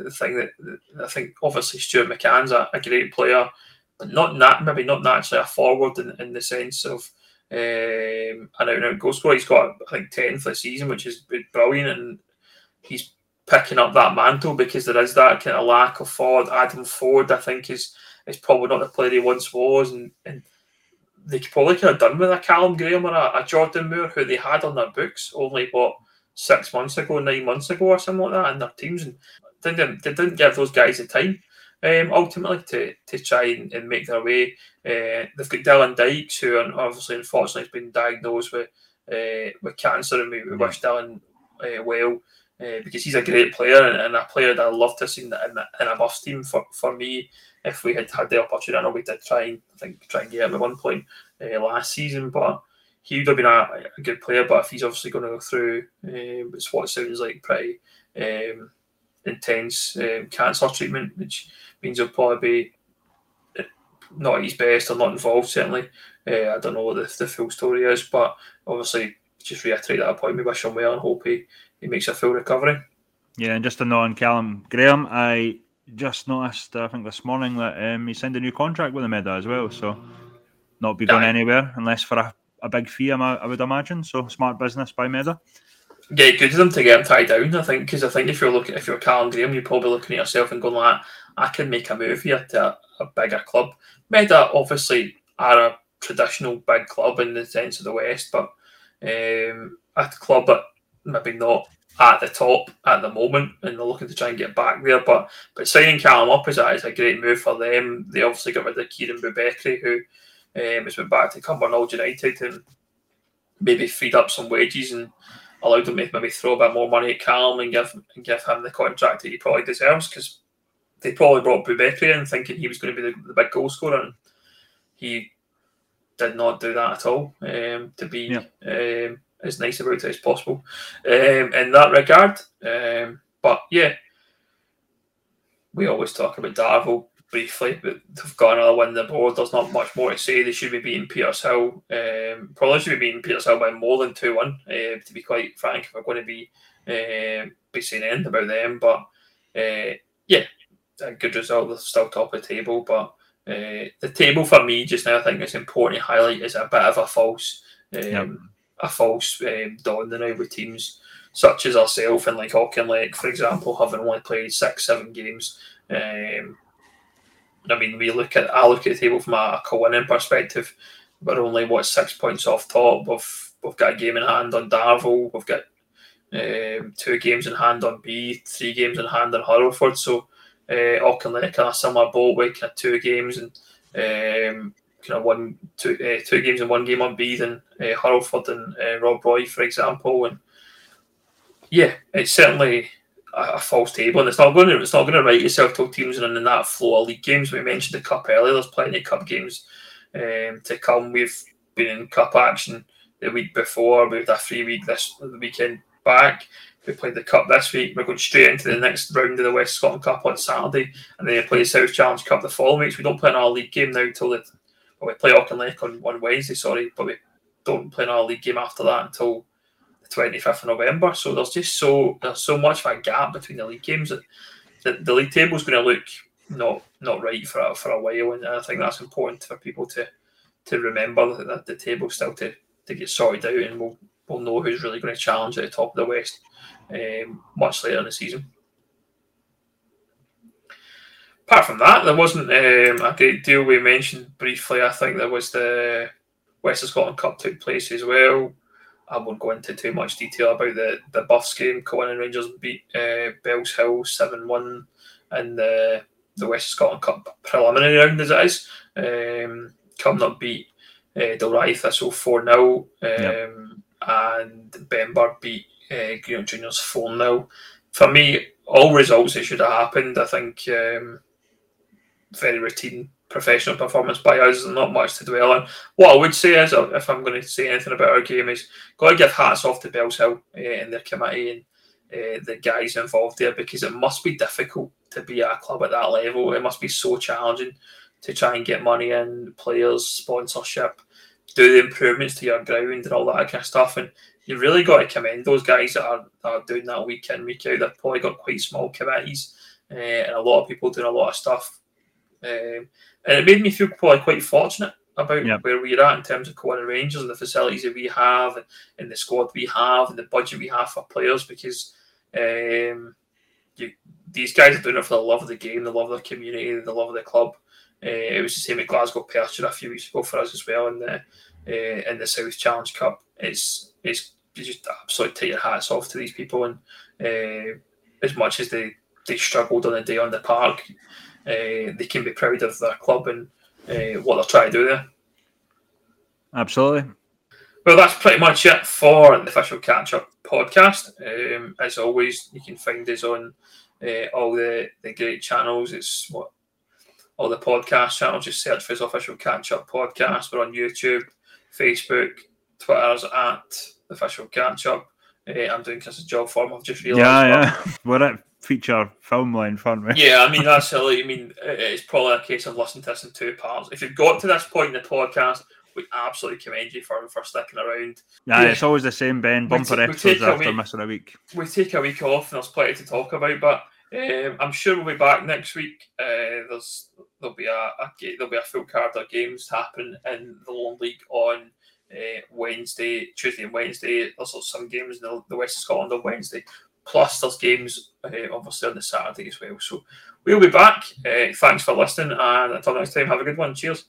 A: think obviously Stuart McCann's a great player, but maybe not naturally a forward in the sense of an out-and-out goal scorer. He's got, I think, 10th this season, which is brilliant, and he's picking up that mantle because there is that kind of lack of forward. Adam Ford, I think, is probably not the player he once was, and they probably could have done with a Callum Graham or a Jordan Moore who they had on their books only 6 months ago, 9 months ago, or something like that in their teams, and they didn't give those guys the time ultimately to try and make their way. They've got Dylan Dykes, who obviously unfortunately has been diagnosed with cancer, and we wish Dylan well. Because he's a great player and a player that I'd love to see in a Buffs team for me if we had the opportunity. I know we did try and get him at one point last season, but he would have been a good player. But if he's obviously going to go through it's what sounds like pretty intense cancer treatment, which means he'll probably be not at his best or not involved, certainly. I don't know what the full story is, but obviously just reiterate that point. We wish him well and hope he makes a full recovery.
B: Yeah, and just to know on Callum Graham, I just noticed, I think this morning, that he signed a new contract with the Meda as well, so not be going anywhere unless for a big fee, I would imagine. So smart business by Meda.
A: Yeah, good of them to get him tied down, I think, because I think if you're Callum Graham, you're probably looking at yourself and going like, I can make a move here to a bigger club. Meda obviously are a traditional big club in the sense of the West, but a club that maybe not at the top at the moment, and they're looking to try and get back there. But signing Callum up is a great move for them. They obviously got rid of Kieran Bubekri, who has went back to Cumbernauld United and maybe freed up some wages and allowed them to maybe throw a bit more money at Callum and give him the contract that he probably deserves, because they probably brought Bubekri in thinking he was going to be the big goal scorer, and he did not do that at all, to be as nice about it as possible in that regard. But yeah, we always talk about Darvel briefly, but they've got another win on the board. There's not much more to say. They should be beating Petershill. Probably should be beating Petershill by more than 2-1, to be quite frank, if we're going to be saying anything about them. But yeah, a good result. They're still top of the table, but the table for me just now, I think it's important to highlight, is a bit of a false dawn now with teams such as ourselves and like Auchinleck, for example, having only played 6-7 games. I mean, I look at the table from a co-winning perspective. We're only 6 points off top. We've got a game in hand on Darvel. We've got 2 games in hand on B, 3 games in hand on Hurlford. So Auchinleck in a similar boat with kind of 2 games and two games and 1 game on B than Hurlford and Rob Roy, for example. And yeah, it's certainly a false table, and it's not going to right itself till teams are in that flow of league games. We mentioned the cup earlier. There's plenty of cup games to come. We've been in cup action the week before. We had a free week the weekend back. We played the cup this week. We're going straight into the next round of the West Scotland Cup on Saturday, and then we play the South Challenge Cup the following week. So we don't play another league game now till we play Auchinleck on Wednesday, but we don't play another league game after that until the 25th of November. So there's just so much of a gap between the league games that the league table is going to look not right for a while, and I think that's important for people to remember that the table's still to get sorted out, and we'll know who's really going to challenge at the top of the West much later in the season. Apart from that, there wasn't a great deal. We mentioned briefly, I think there was the Western Scotland Cup took place as well. I won't go into too much detail about the Buffs game. Cowan Rangers beat Bellshill 7-1 in the Western Scotland Cup preliminary round, as it is. Cumnock beat Dalry Thistle 4-0, and Bember beat Greenock Juniors 4-0. For me, all results that should have happened. I think very routine professional performance by us, and not much to dwell on. What I would say is, if I'm going to say anything about our game, is got to give hats off to Bellshill and their committee and the guys involved there, because it must be difficult to be at a club at that level. It must be so challenging to try and get money in, players, sponsorship, do the improvements to your ground and all that kind of stuff. And you really got to commend those guys that are doing that week in, week out. They've probably got quite small committees and a lot of people doing a lot of stuff. And it made me feel probably quite fortunate about where we're at in terms of Cowan Rangers and the facilities that we have and the squad we have and the budget we have for players, because these guys are doing it for the love of the game, the love of the community, the love of the club. It was the same at Glasgow Perthshire a few weeks ago for us as well in the South Challenge Cup. It's just absolutely take your hats off to these people, and as much as they struggled on the day on the park, they can be proud of their club and what they're trying to do there.
B: Absolutely.
A: Well, that's pretty much it for the Official Catch-Up podcast. As always, you can find us on all the great channels. It's all the podcast channels. Just search for us Official Catch-Up podcast. We're on YouTube, Facebook, Twitter's at the Official Catch-Up. I'm doing Chris's job for him. I've just realised.
B: Yeah. We're at feature film length, aren't we?
A: Yeah, I mean, that's silly. I mean, it's probably a case of listening to this in 2 parts. If you've got to this point in the podcast, we absolutely commend you for sticking around.
B: Yeah, it's always the same, Ben. Bumper episodes after missing a week.
A: We take a week off, and there's plenty to talk about, but I'm sure we'll be back next week. There'll be a full card of games happening in the Lowland League on Tuesday and Wednesday. There's some games in the West of Scotland on Wednesday. Plus, there's games obviously on the Saturday as well. So we'll be back. Thanks for listening, and until next time, have a good one. Cheers.